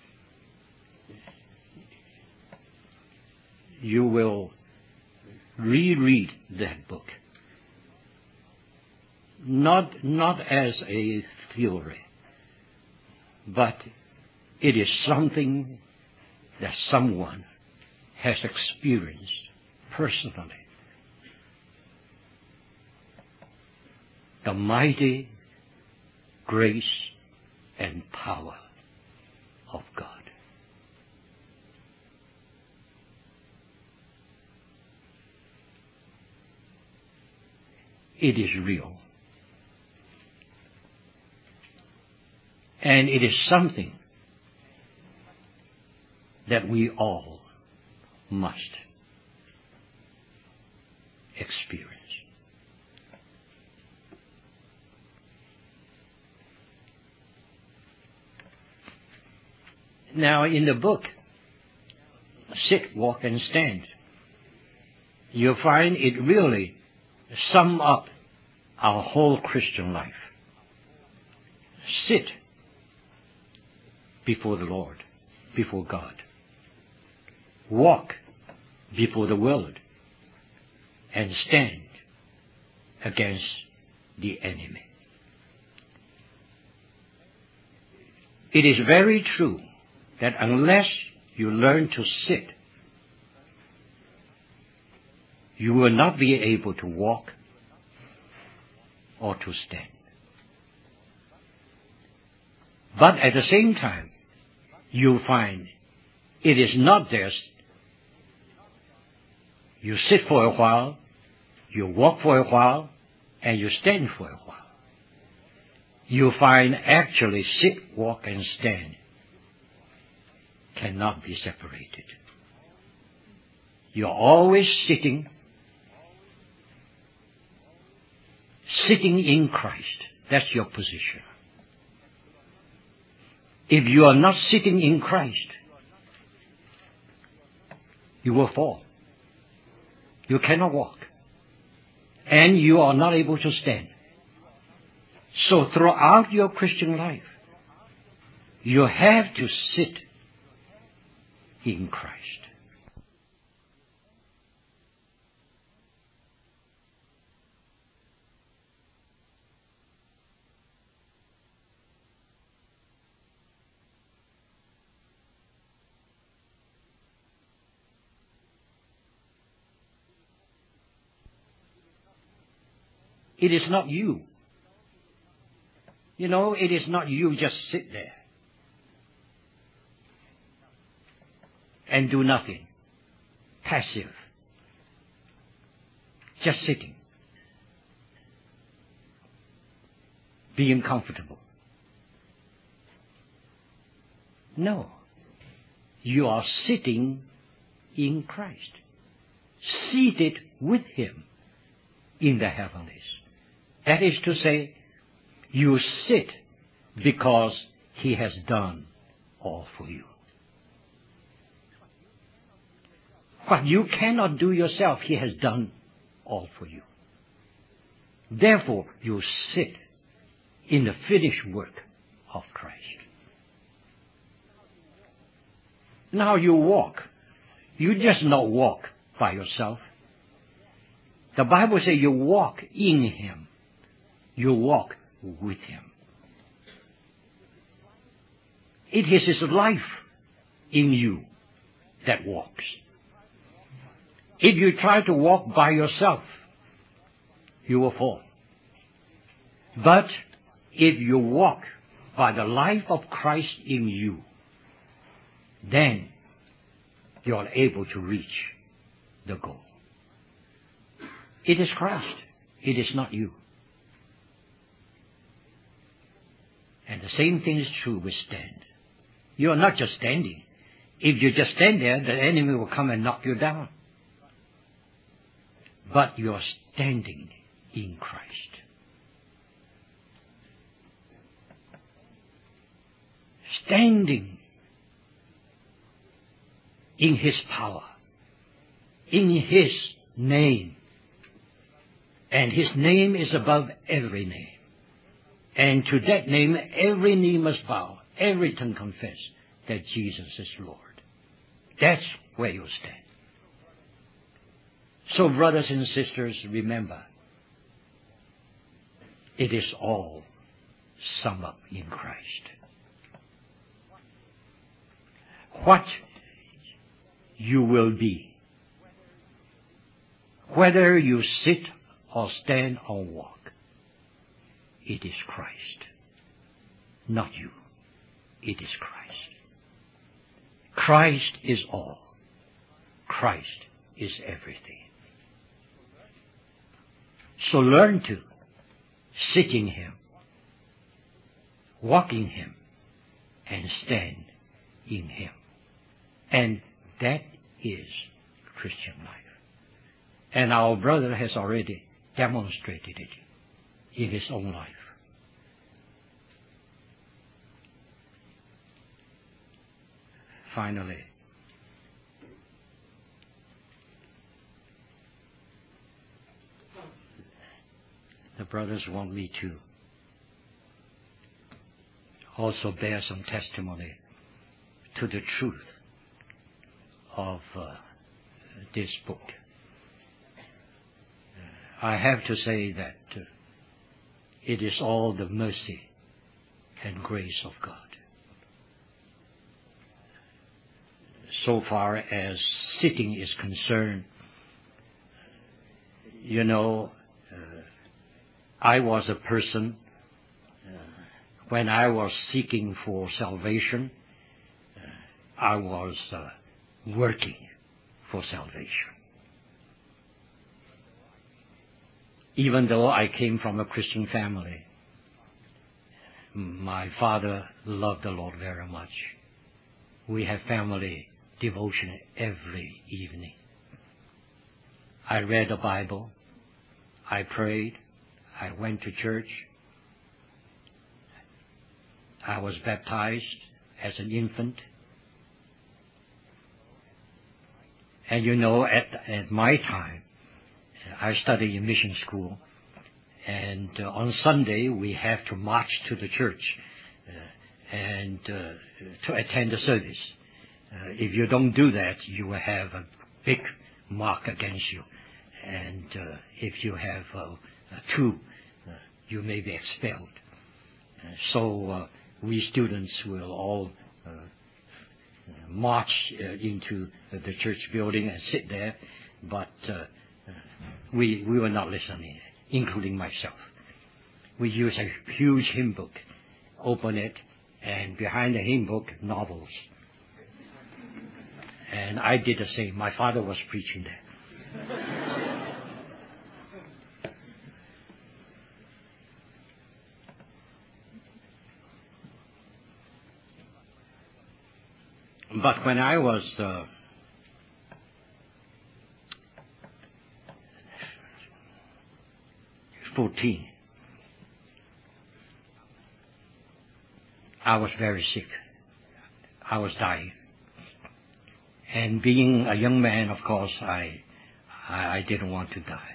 you will reread that book. Not, not as a theory, but It is something that someone has experienced personally. The mighty grace and power of God. It is real. And it is something that we all must experience. Now, in the book, Sit, Walk, and Stand, you'll find it really sums up our whole Christian life. Sit before the Lord, before God. Walk before the world, and stand against the enemy. It is very true that unless you learn to sit, you will not be able to walk or to stand. But at the same time, you'll find it is not just you sit for a while, you walk for a while, and you stand for a while. You'll find actually sit, walk, and stand cannot be separated. You're always sitting, sitting in Christ. That's your position. If you are not sitting in Christ, you will fall. You cannot walk. And you are not able to stand. So throughout your Christian life, you have to sit in Christ. It is not you. You know, it is not you just sit there and do nothing. Passive. Just sitting. Being comfortable. No. You are sitting in Christ. Seated with Him in the heavenlies. That is to say, you sit because He has done all for you. What you cannot do yourself, He has done all for you. Therefore, you sit in the finished work of Christ. Now you walk. You just not walk by yourself. The Bible says you walk in Him. You walk with Him. It is His life in you that walks. If you try to walk by yourself, you will fall. But if you walk by the life of Christ in you, then you are able to reach the goal. It is Christ. It is not you. And the same thing is true with stand. You are not just standing. If you just stand there, the enemy will come and knock you down. But you are standing in Christ. Standing in His power, in His name. And His name is above every name. And to that name, every knee must bow, every tongue confess that Jesus is Lord. That's where you stand. So, brothers and sisters, remember, it is all summed up in Christ. what you will be. Whether you sit or stand or walk, it is Christ. Not you. It is Christ. Christ is all. Christ is everything. So learn to sit in Him, walk in Him, and stand in Him. And that is Christian life. And our brother has already demonstrated it in his own life. Finally, the brothers want me to also bear some testimony to the truth of uh, this book. I have to say that uh, it is all the mercy and grace of God. So far as sitting is concerned, you know, uh, I was a person, uh, when I was seeking for salvation, uh, I was uh, working for salvation. Even though I came from a Christian family, my father loved the Lord very much. We had family devotion every evening. I read the Bible. I prayed. I went to church. I was baptized as an infant. And you know, at, at my time, I studied in mission school, and uh, on Sunday we have to march to the church uh, and uh, to attend the service. Uh, if you don't do that, you will have a big mark against you, and uh, if you have uh, two, uh, you may be expelled. Uh, so uh, we students will all uh, march uh, into the church building and sit there, but uh, We, we were not listening, including myself. We used a huge hymn book, open it, and behind the hymn book, novels. And I did the same. My father was preaching there. But when I was uh, fourteen, I was very sick. I was dying. And being a young man, of course, I, I, I didn't want to die.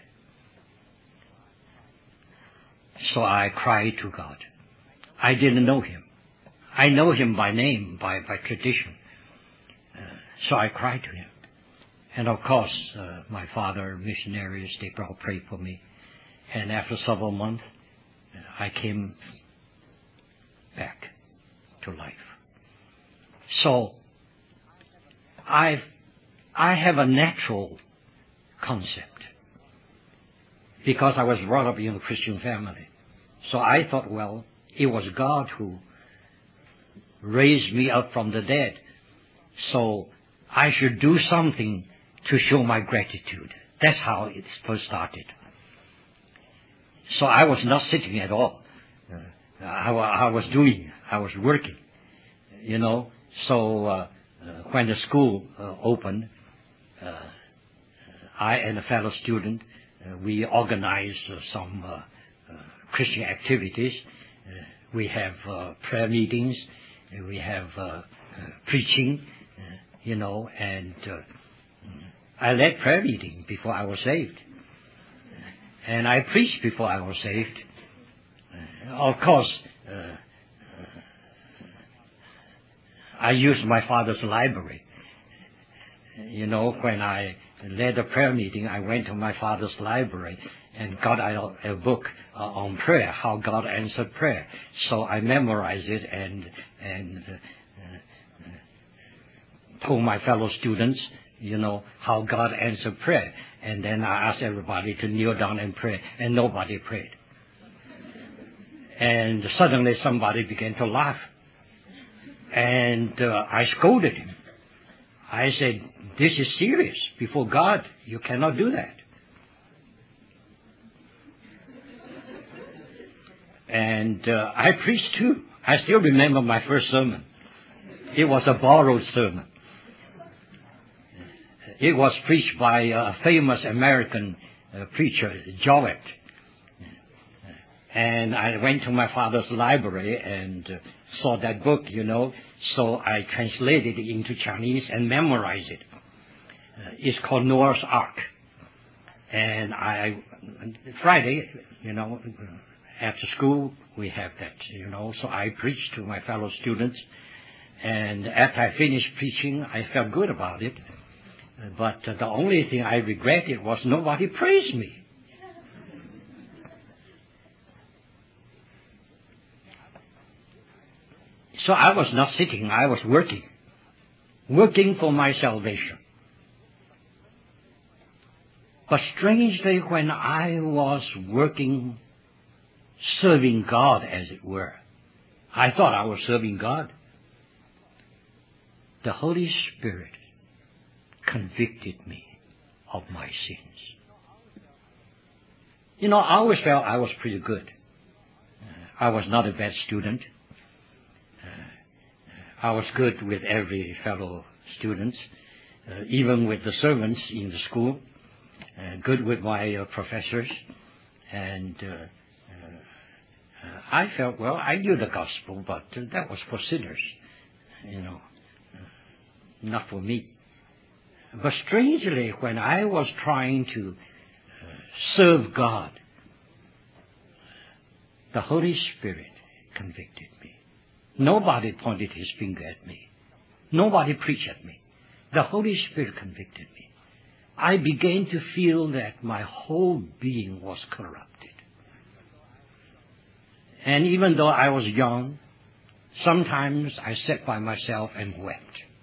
So I cried to God. I didn't know Him. I know Him by name, by, by tradition. Uh, so I cried to Him. And of course, uh, my father, missionaries, they all prayed for me. And after several months, I came back to life. So, I've, I have a natural concept because I was brought up in a Christian family. So I thought, well, it was God who raised me up from the dead. So I should do something to show my gratitude. That's how it first started. So I was not sitting at all. Uh, I, I was doing, I was working, you know. So uh, uh, when the school uh, opened, uh, I and a fellow student, uh, we organized uh, some uh, uh, Christian activities. Uh, we have uh, prayer meetings, we have uh, uh, preaching, uh, you know, and uh, I led prayer meeting before I was saved. And I preached before I was saved. Uh, of course, uh, uh, I used my father's library. You know, when I led a prayer meeting, I went to my father's library and got a, a book uh, on prayer, how God answered prayer. So I memorized it and and uh, uh, told my fellow students, you know, how God answered prayer. And then I asked everybody to kneel down and pray, and nobody prayed. And suddenly somebody began to laugh. And uh, I scolded him. I said, this is serious. Before God, you cannot do that. And uh, I preached too. I still remember my first sermon. It was a borrowed sermon. It was preached by a famous American uh, preacher, Jowett. And I went to my father's library and uh, saw that book, you know. So I translated it into Chinese and memorized it. Uh, it's called Noah's Ark. And I, Friday, you know, after school, we have that, you know. So I preached to my fellow students. And after I finished preaching, I felt good about it. But uh, the only thing I regretted was nobody praised me. So I was not sitting, I was working. Working for my salvation. But strangely, when I was working, serving God, as it were, I thought I was serving God. The Holy Spirit convicted me of my sins. You know, I always felt I was pretty good. Uh, I was not a bad student. Uh, I was good with every fellow student, uh, even with the servants in the school, uh, good with my uh, professors. And uh, uh, I felt, well, I knew the gospel, but uh, that was for sinners, you know, uh, not for me. But strangely, when I was trying to uh, serve God, the Holy Spirit convicted me. Nobody pointed his finger at me. Nobody preached at me. The Holy Spirit convicted me. I began to feel that my whole being was corrupted. And even though I was young, sometimes I sat by myself and wept.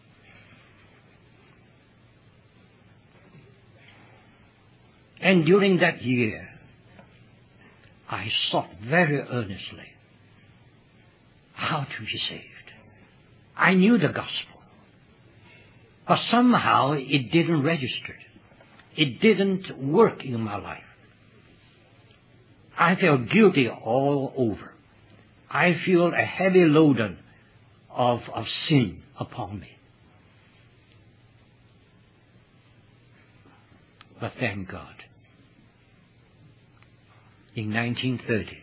And during that year, I sought very earnestly how to be saved. I knew the gospel, but somehow it didn't register. It didn't work in my life. I felt guilty all over. I feel a heavy load of, of sin upon me. But thank God. In nineteen thirty,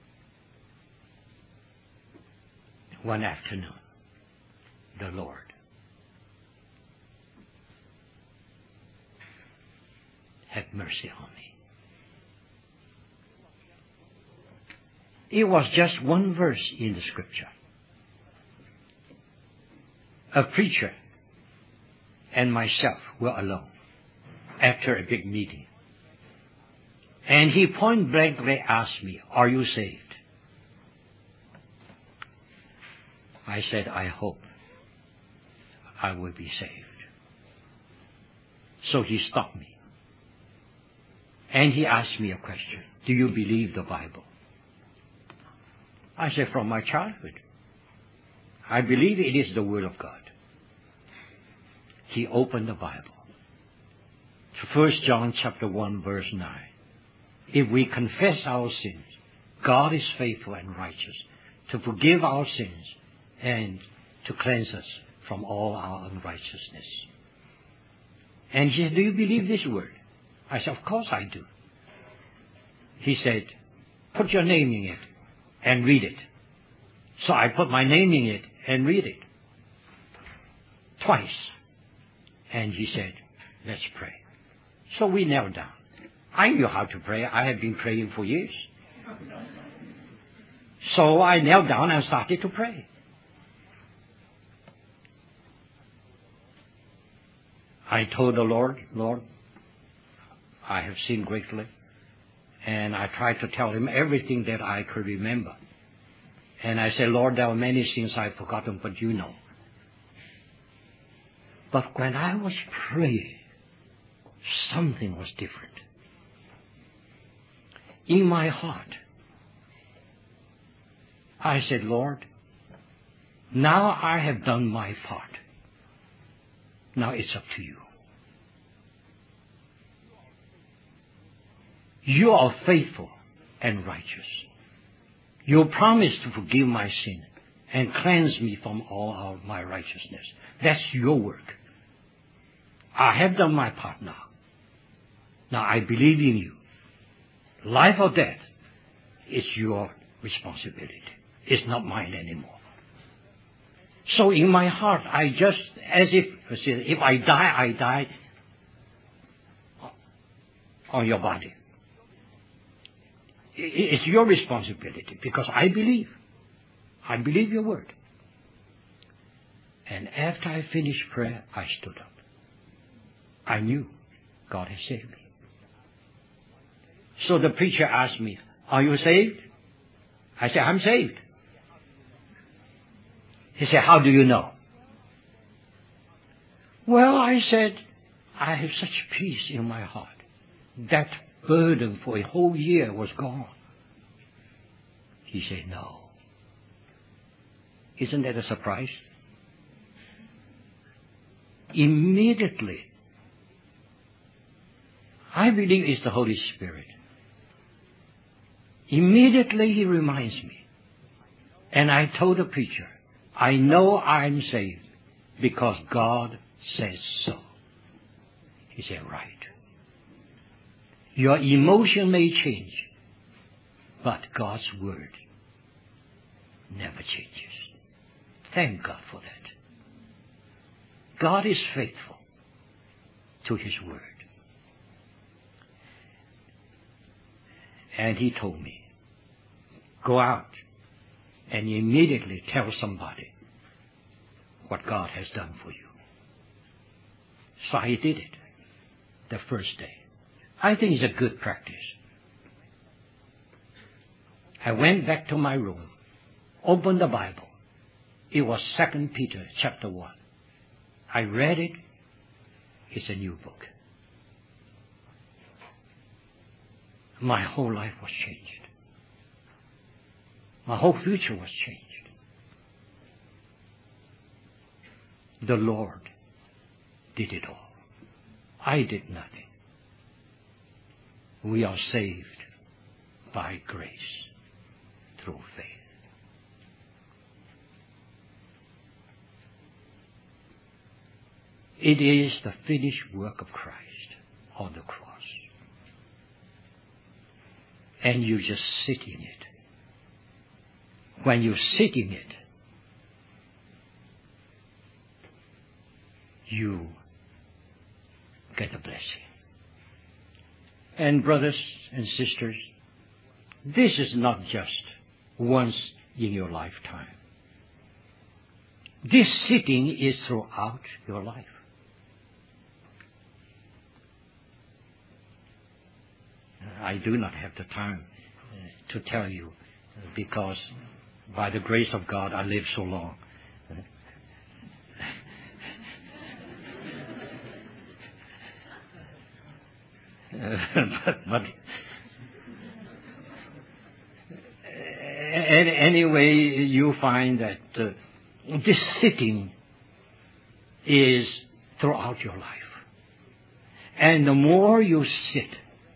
one afternoon, the Lord had mercy on me. It was just one verse in the scripture. A preacher and myself were alone after a big meeting. And he point blankly asked me, "Are you saved?" I said, "I hope I will be saved." So he stopped me. And he asked me a question. "Do you believe the Bible?" I said, "From my childhood, I believe it is the Word of God." He opened the Bible. First John chapter one, verse nine. If we confess our sins, God is faithful and righteous to forgive our sins and to cleanse us from all our unrighteousness. And he said, "Do you believe this word?" I said, "Of course I do." He said, "Put your name in it and read it." So I put my name in it and read it. Twice. And he said, "Let's pray." So we knelt down. I knew how to pray. I had been praying for years. So I knelt down and started to pray. I told the Lord, "Lord, I have sinned greatly." And I tried to tell him everything that I could remember. And I said, "Lord, there are many things I've forgotten, but you know." But when I was praying, something was different. In my heart, I said, Lord, now I have done my part. Now it's up to you. You are faithful and righteous. You promise to forgive my sin and cleanse me from all of my righteousness. That's your work. I have done my part now. Now I believe in you. Life or death is your responsibility. It's not mine anymore. So in my heart, I just, as if, if I die, I die on your body. It's your responsibility because I believe. I believe your word. And after I finished prayer, I stood up. I knew God had saved me. So the preacher asked me, are you saved? I said, I'm saved. He said, how do you know? Well, I said, I have such peace in my heart. That burden for a whole year was gone. He said, no. Isn't that a surprise? Immediately, I believe it's the Holy Spirit. Immediately he reminds me. And I told the preacher, I know I'm saved because God says so. He said, right. Your emotion may change, but God's word never changes. Thank God for that. God is faithful to his word. And he told me, go out and immediately tell somebody what God has done for you. So I did it the first day. I think it's a good practice. I went back to my room, opened the Bible. It was Second Peter chapter one. I read it. It's a new book. My whole life was changed. My whole future was changed. The Lord did it all. I did nothing. We are saved by grace through faith. It is the finished work of Christ on the cross. And you just sit in it. When you sit in it, you get a blessing. And brothers and sisters, this is not just once in your lifetime. This sitting is throughout your life. I do not have the time uh, to tell you uh, because by the grace of God I live so long. Uh, but, but anyway, you find that uh, this sitting is throughout your life. And the more you sit,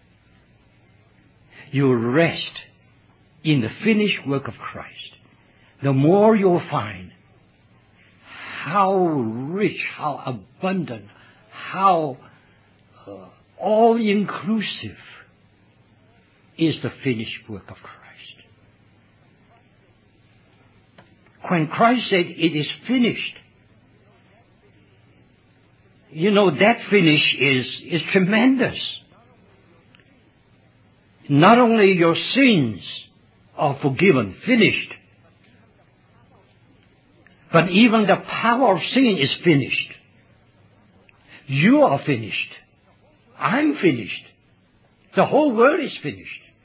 you rest in the finished work of Christ, the more you'll find how rich, how abundant, how uh, all-inclusive is the finished work of Christ. When Christ said, it is finished, you know, that finish is, is tremendous. Not only your sins are forgiven, finished, but even the power of sin is finished. You are finished. I'm finished. The whole world is finished.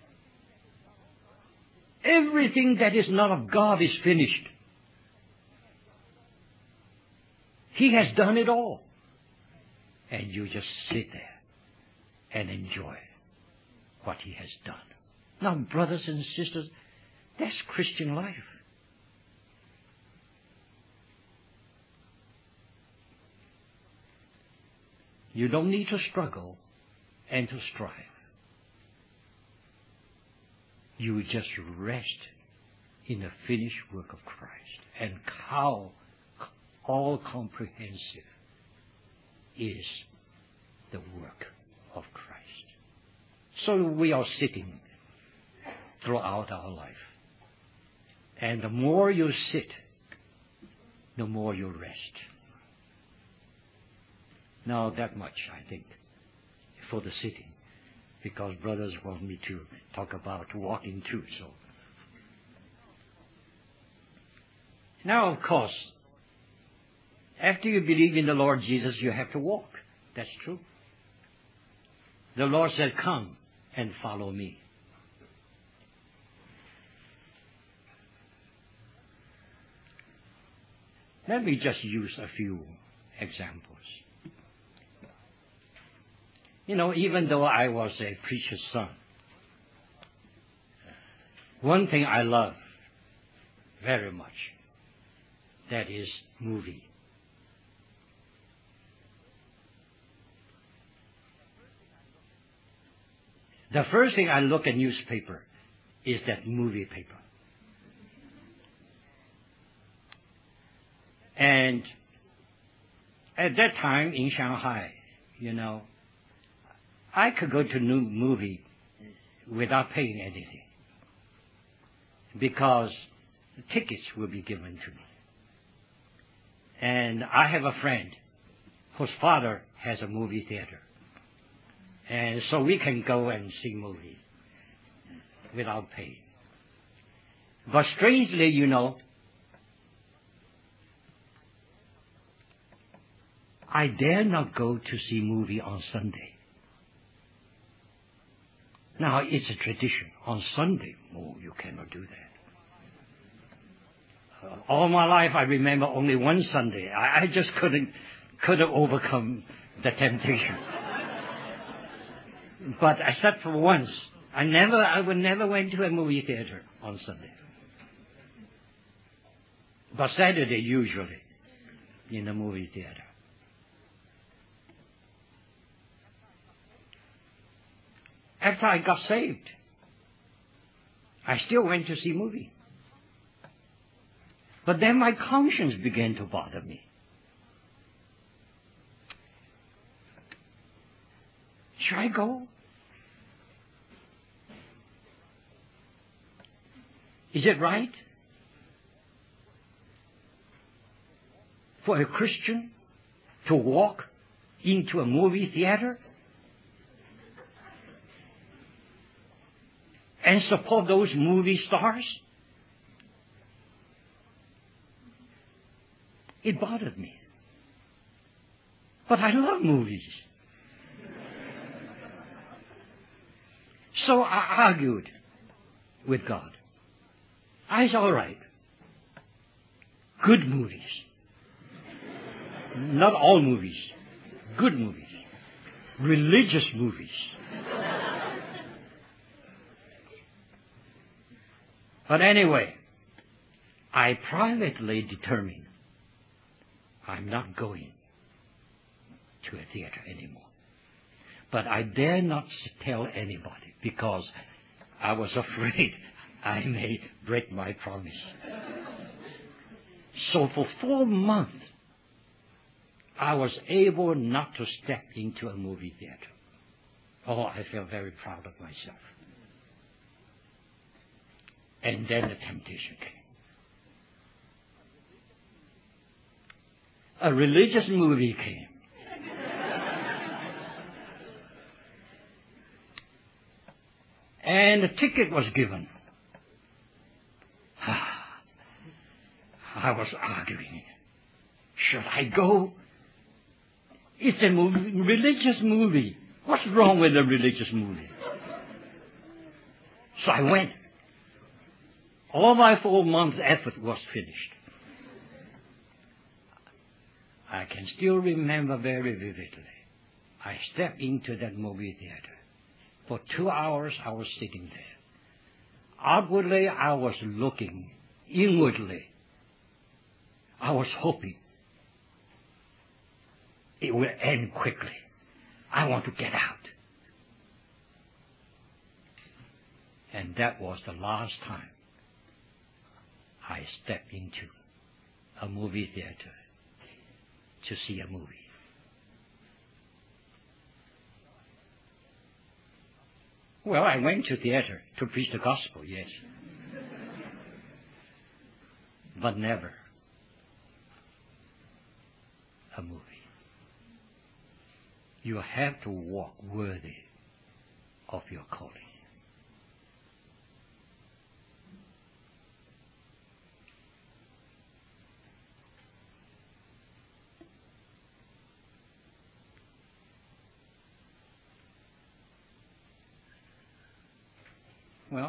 Everything that is not of God is finished. He has done it all. and you just sit there and enjoy what he has done. Now, brothers and sisters, that's Christian life. You don't need to struggle and to strive. You just rest in the finished work of Christ. And how all comprehensive is the work of Christ. So we are sitting throughout our life. And the more you sit, the more you rest. Now that much, I think, for the sitting, because brothers want me to talk about walking too. So now, of course, after you believe in the Lord Jesus, you have to walk. That's true. The Lord said, "Come and follow me." Let me just use a few examples. You know, even though I was a preacher's son, one thing I love very much, that is movie. The first thing I look at newspaper is that movie paper. And at that time in Shanghai, you know, I could go to new movie without paying anything because tickets will be given to me. And I have a friend whose father has a movie theater. And so we can go and see movies without paying. But strangely, you know, I dare not go to see movie on Sunday. Now, it's a tradition. On Sunday, oh, you cannot do that. Uh, all my life, I remember only one Sunday. I, I just couldn't, couldn't overcome the temptation. But except for once, I never, I would never went to a movie theater on Sunday. But Saturday, usually, in the movie theater. After I got saved, I still went to see movie. But then my conscience began to bother me. Should I go? Is it right for a Christian to walk into a movie theater and support those movie stars? It bothered me. But I love movies. So I argued with God. I said, all right, good movies. Not all movies. Good movies. Religious movies. But anyway, I privately determined I'm not going to a theater anymore. But I dare not tell anybody because I was afraid I may break my promise. So for four months, I was able not to step into a movie theater. Oh, I felt very proud of myself. And then the temptation came. A religious movie came. And a ticket was given. I was arguing. Should I go? It's a movie, religious movie. What's wrong with a religious movie? So I went. All my four months' effort was finished. I can still remember very vividly I stepped into that movie theater. For two hours, I was sitting there. Outwardly, I was looking. Inwardly, I was hoping it will end quickly. I want to get out. And that was the last time I stepped into a movie theater to see a movie. Well, I went to theater to preach the gospel, yes. But never a movie. You have to walk worthy of your calling. Well,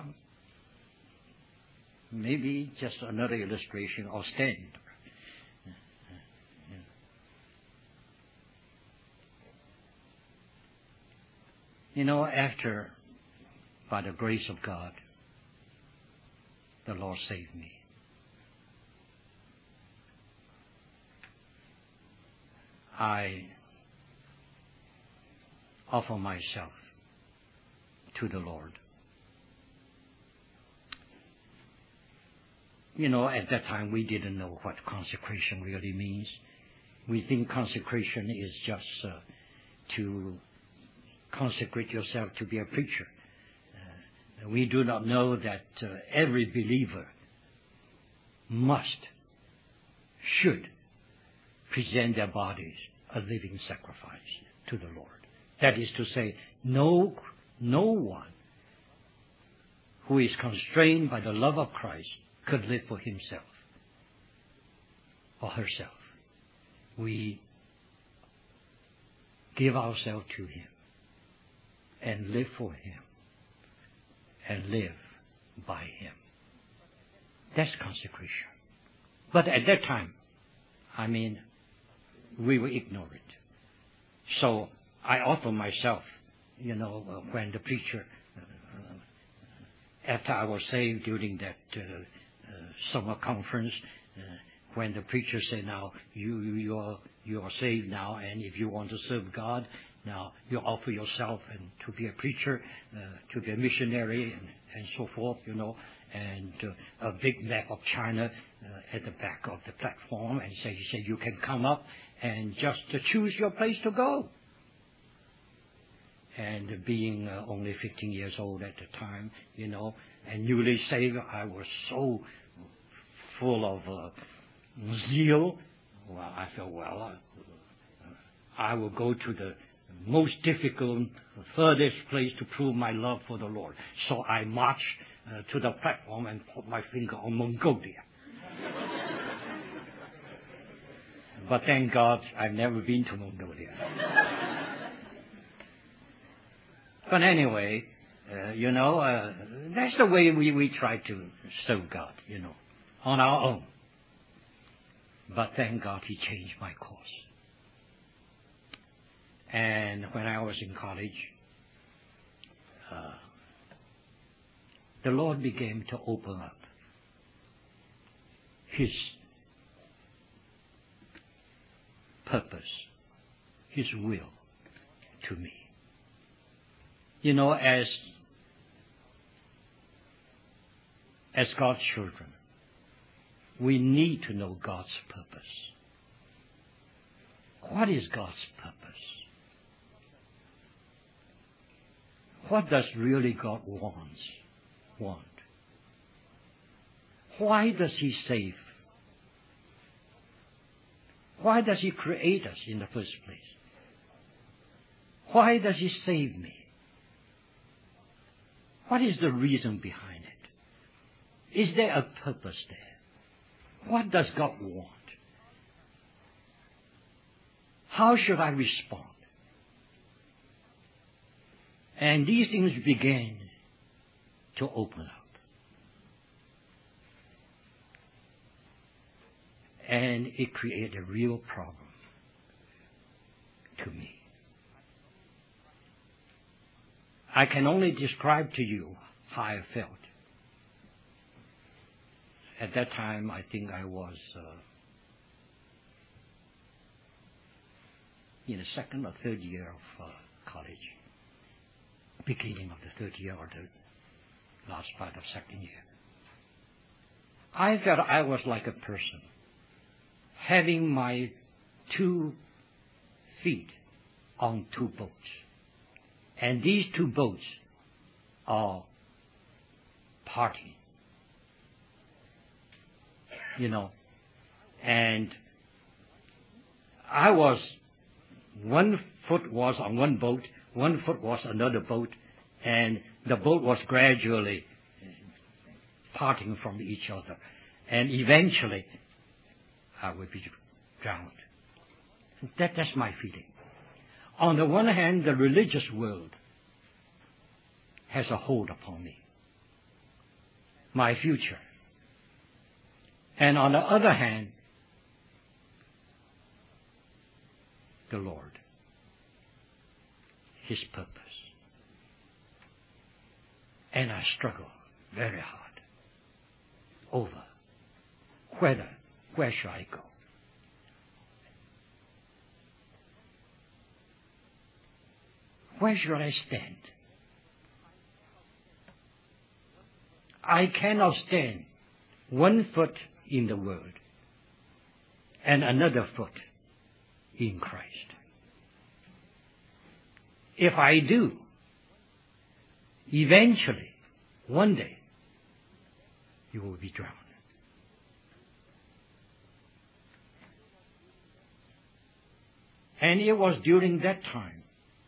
maybe just another illustration or stand. You know, after, by the grace of God, the Lord saved me. I offer myself to the Lord. You know, at that time we didn't know what consecration really means. We think consecration is just uh, to consecrate yourself to be a preacher. Uh, we do not know that uh, every believer must, should present their bodies a living sacrifice to the Lord. That is to say, no, no one who is constrained by the love of Christ could live for himself or herself. We give ourselves to Him and live for Him and live by Him. That's consecration. But at that time, I mean, we were ignorant. So I offer myself, you know, uh, when the preacher, uh, after I was saved during that uh, uh, summer conference, uh, when the preacher said, now, you, you, are, you are saved now, and if you want to serve God, now you offer yourself and to be a preacher, uh, to be a missionary, and, and so forth, you know, and uh, a big map of China uh, at the back of the platform, and say, he said, you can come up and just uh, choose your place to go. And being uh, only fifteen years old at the time, you know, and newly saved, I was so full of uh, zeal. Well, I thought, well, uh, I will go to the most difficult, furthest place to prove my love for the Lord. So I marched uh, to the platform and put my finger on Mongolia. But thank God, I've never been to Mongolia. But anyway, uh, you know, uh, that's the way we, we try to serve God, you know, on our own. But thank God He changed my course. And when I was in college, uh, the Lord began to open up His purpose, His will to me. You know, as as God's children, we need to know God's purpose. What is God's purpose? What does really God wants, want? Why does He save? Why does He create us in the first place? Why does He save me? What is the reason behind it? Is there a purpose there? What does God want? How should I respond? And these things began to open up. And it created a real problem to me. I can only describe to you how I felt. At that time, I think I was uh, in the second or third year of uh, college, beginning of the third year or the last part of second year. I felt I was like a person having my two feet on two boats. And these two boats are parting. You know, and I was, one foot was on one boat, one foot was another boat, and the boat was gradually parting from each other. And eventually, I would be drowned. That, that's my feeling. On the one hand, the religious world has a hold upon me, my future. And on the other hand, the Lord, His purpose. And I struggle very hard over whether, where should I go? Where should I stand? I cannot stand one foot in the world and another foot in Christ. If I do, eventually, one day, you will be drowned. And it was during that time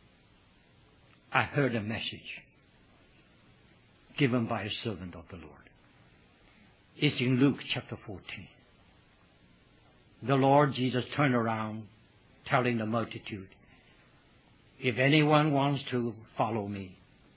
I heard a message given by a servant of the Lord. It's in Luke chapter fourteen. The Lord Jesus turned around, telling the multitude, if anyone wants to follow me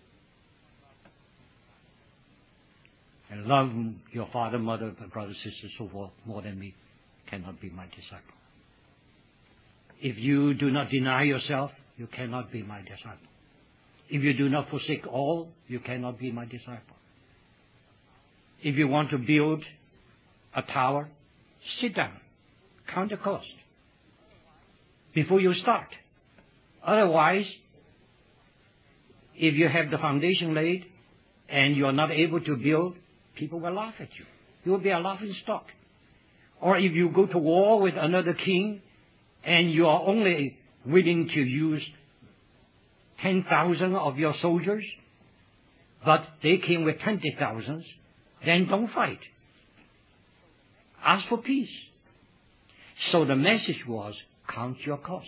and love your father, mother, brothers, sisters, so forth, more than me, cannot be my disciple. If you do not deny yourself, you cannot be my disciple. If you do not forsake all, you cannot be my disciple. If you want to build a tower, sit down, count the cost before you start. Otherwise, if you have the foundation laid and you are not able to build, people will laugh at you. You will be a laughing stock. Or if you go to war with another king and you are only willing to use ten thousand of your soldiers, but they came with twenty thousand, then don't fight. Ask for peace. So the message was, count your cost.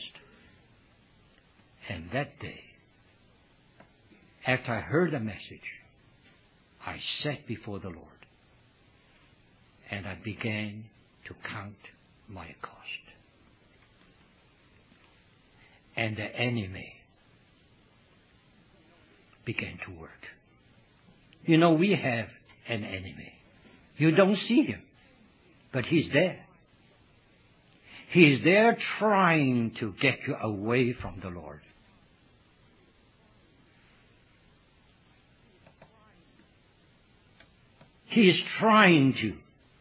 And that day, after I heard the message, I sat before the Lord and I began to count my cost. And the enemy began to work. You know, we have an enemy. You don't see him, but he's there. He is there trying to get you away from the Lord. He is trying to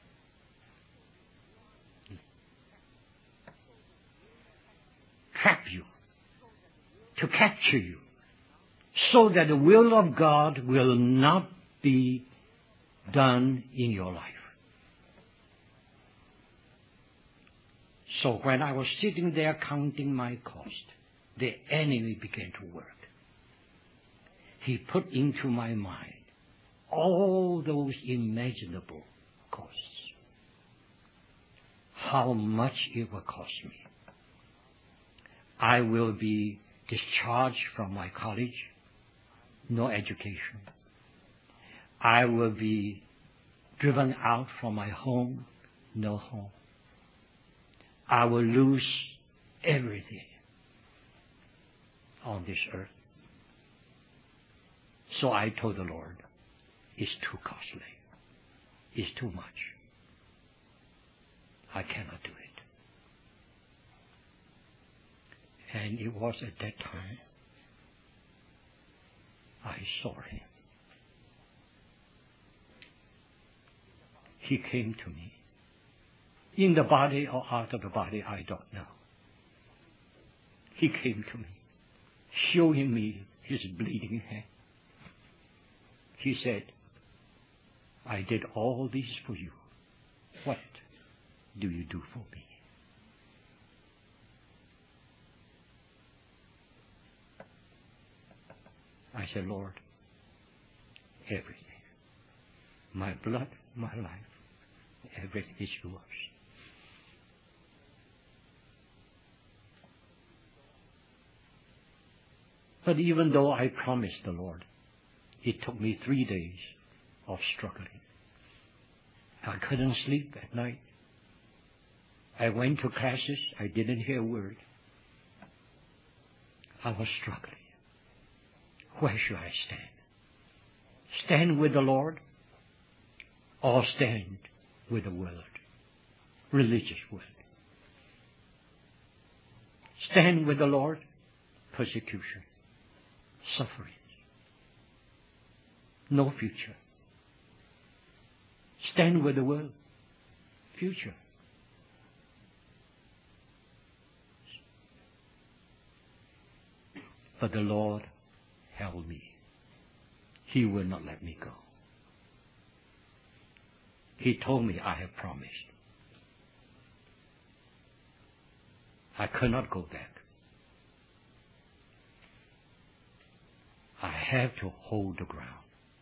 trap you, to capture you, so that the will of God will not be done in your life. So when I was sitting there counting my cost, the enemy began to work. He put into my mind all those imaginable costs. How much it will cost me. I will be discharged from my college, no education. I will be driven out from my home, no home. I will lose everything on this earth. So I told the Lord, it's too costly. It's too much. I cannot do it. And it was at that time I saw him. He came to me. In the body or out of the body, I don't know. He came to me, showing me his bleeding hand. He said, I did all this for you. What do you do for me? I said, Lord, everything. My blood, my life, everything is yours. But even though I promised the Lord, it took me three days of struggling. I couldn't sleep at night. I went to classes. I didn't hear a word. I was struggling. Where should I stand? Stand with the Lord or stand with the world, religious world? Stand with the Lord, persecution, suffering, no future. Stand with the world, future. But the Lord held me. He will not let me go. He told me, I have promised. I cannot go back. I have to hold the ground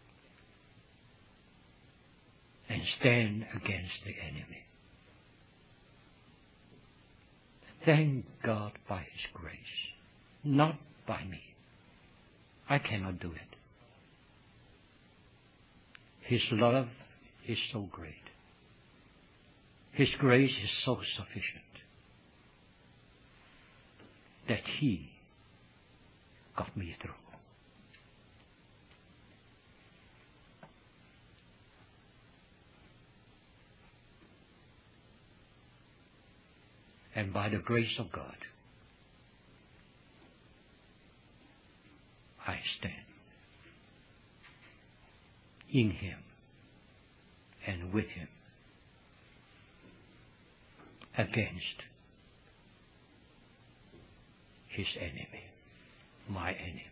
and stand against the enemy. Thank God by His grace, not by me. I cannot do it. His love is so great. His grace is so sufficient that He got me through. And by the grace of God, I stand in Him and with Him against His enemy, my enemy.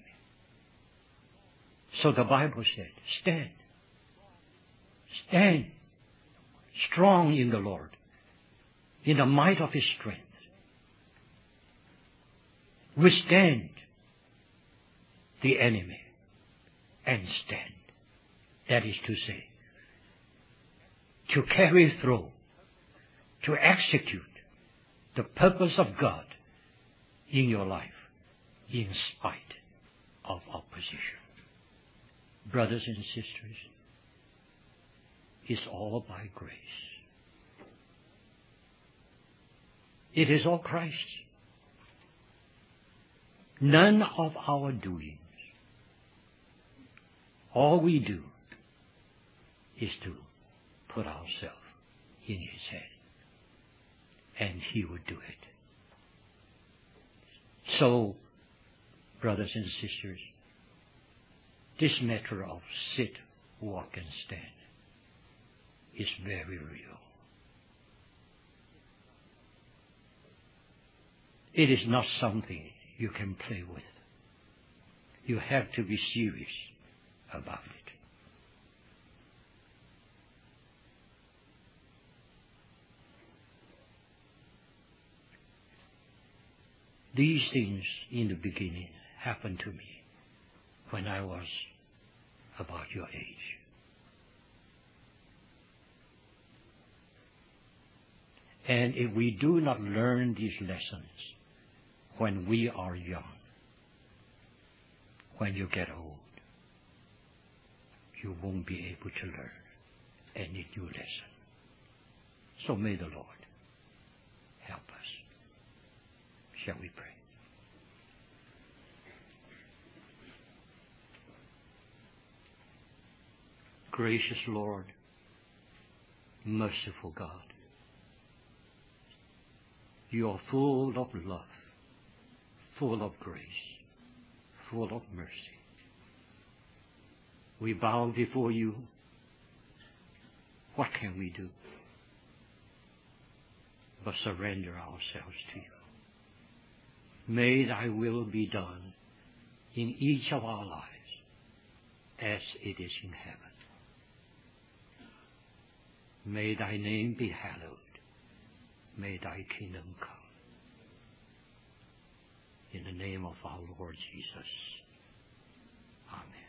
So the Bible said, stand. Stand strong in the Lord, in the might of His strength. Withstand the enemy and stand. That is to say, to carry through, to execute the purpose of God in your life in spite of opposition. Brothers and sisters, it's all by grace. It is all Christ. None of our doings. All we do is to put ourselves in His hand, and He will do it. So, brothers and sisters, this matter of sit, walk, and stand is very real. It is not something you can play with. You have to be serious about it. These things in the beginning happened to me when I was about your age. And if we do not learn these lessons when we are young, when you get old, you won't be able to learn any new lesson. So may the Lord help us. Shall we pray? Gracious Lord, merciful God, you are full of love, full of grace, full of mercy. we bow before you. What can we do but surrender ourselves to you? May thy will be done in each of our lives as it is in heaven. May thy name be hallowed. May thy kingdom come. In the name of our Lord Jesus. Amen.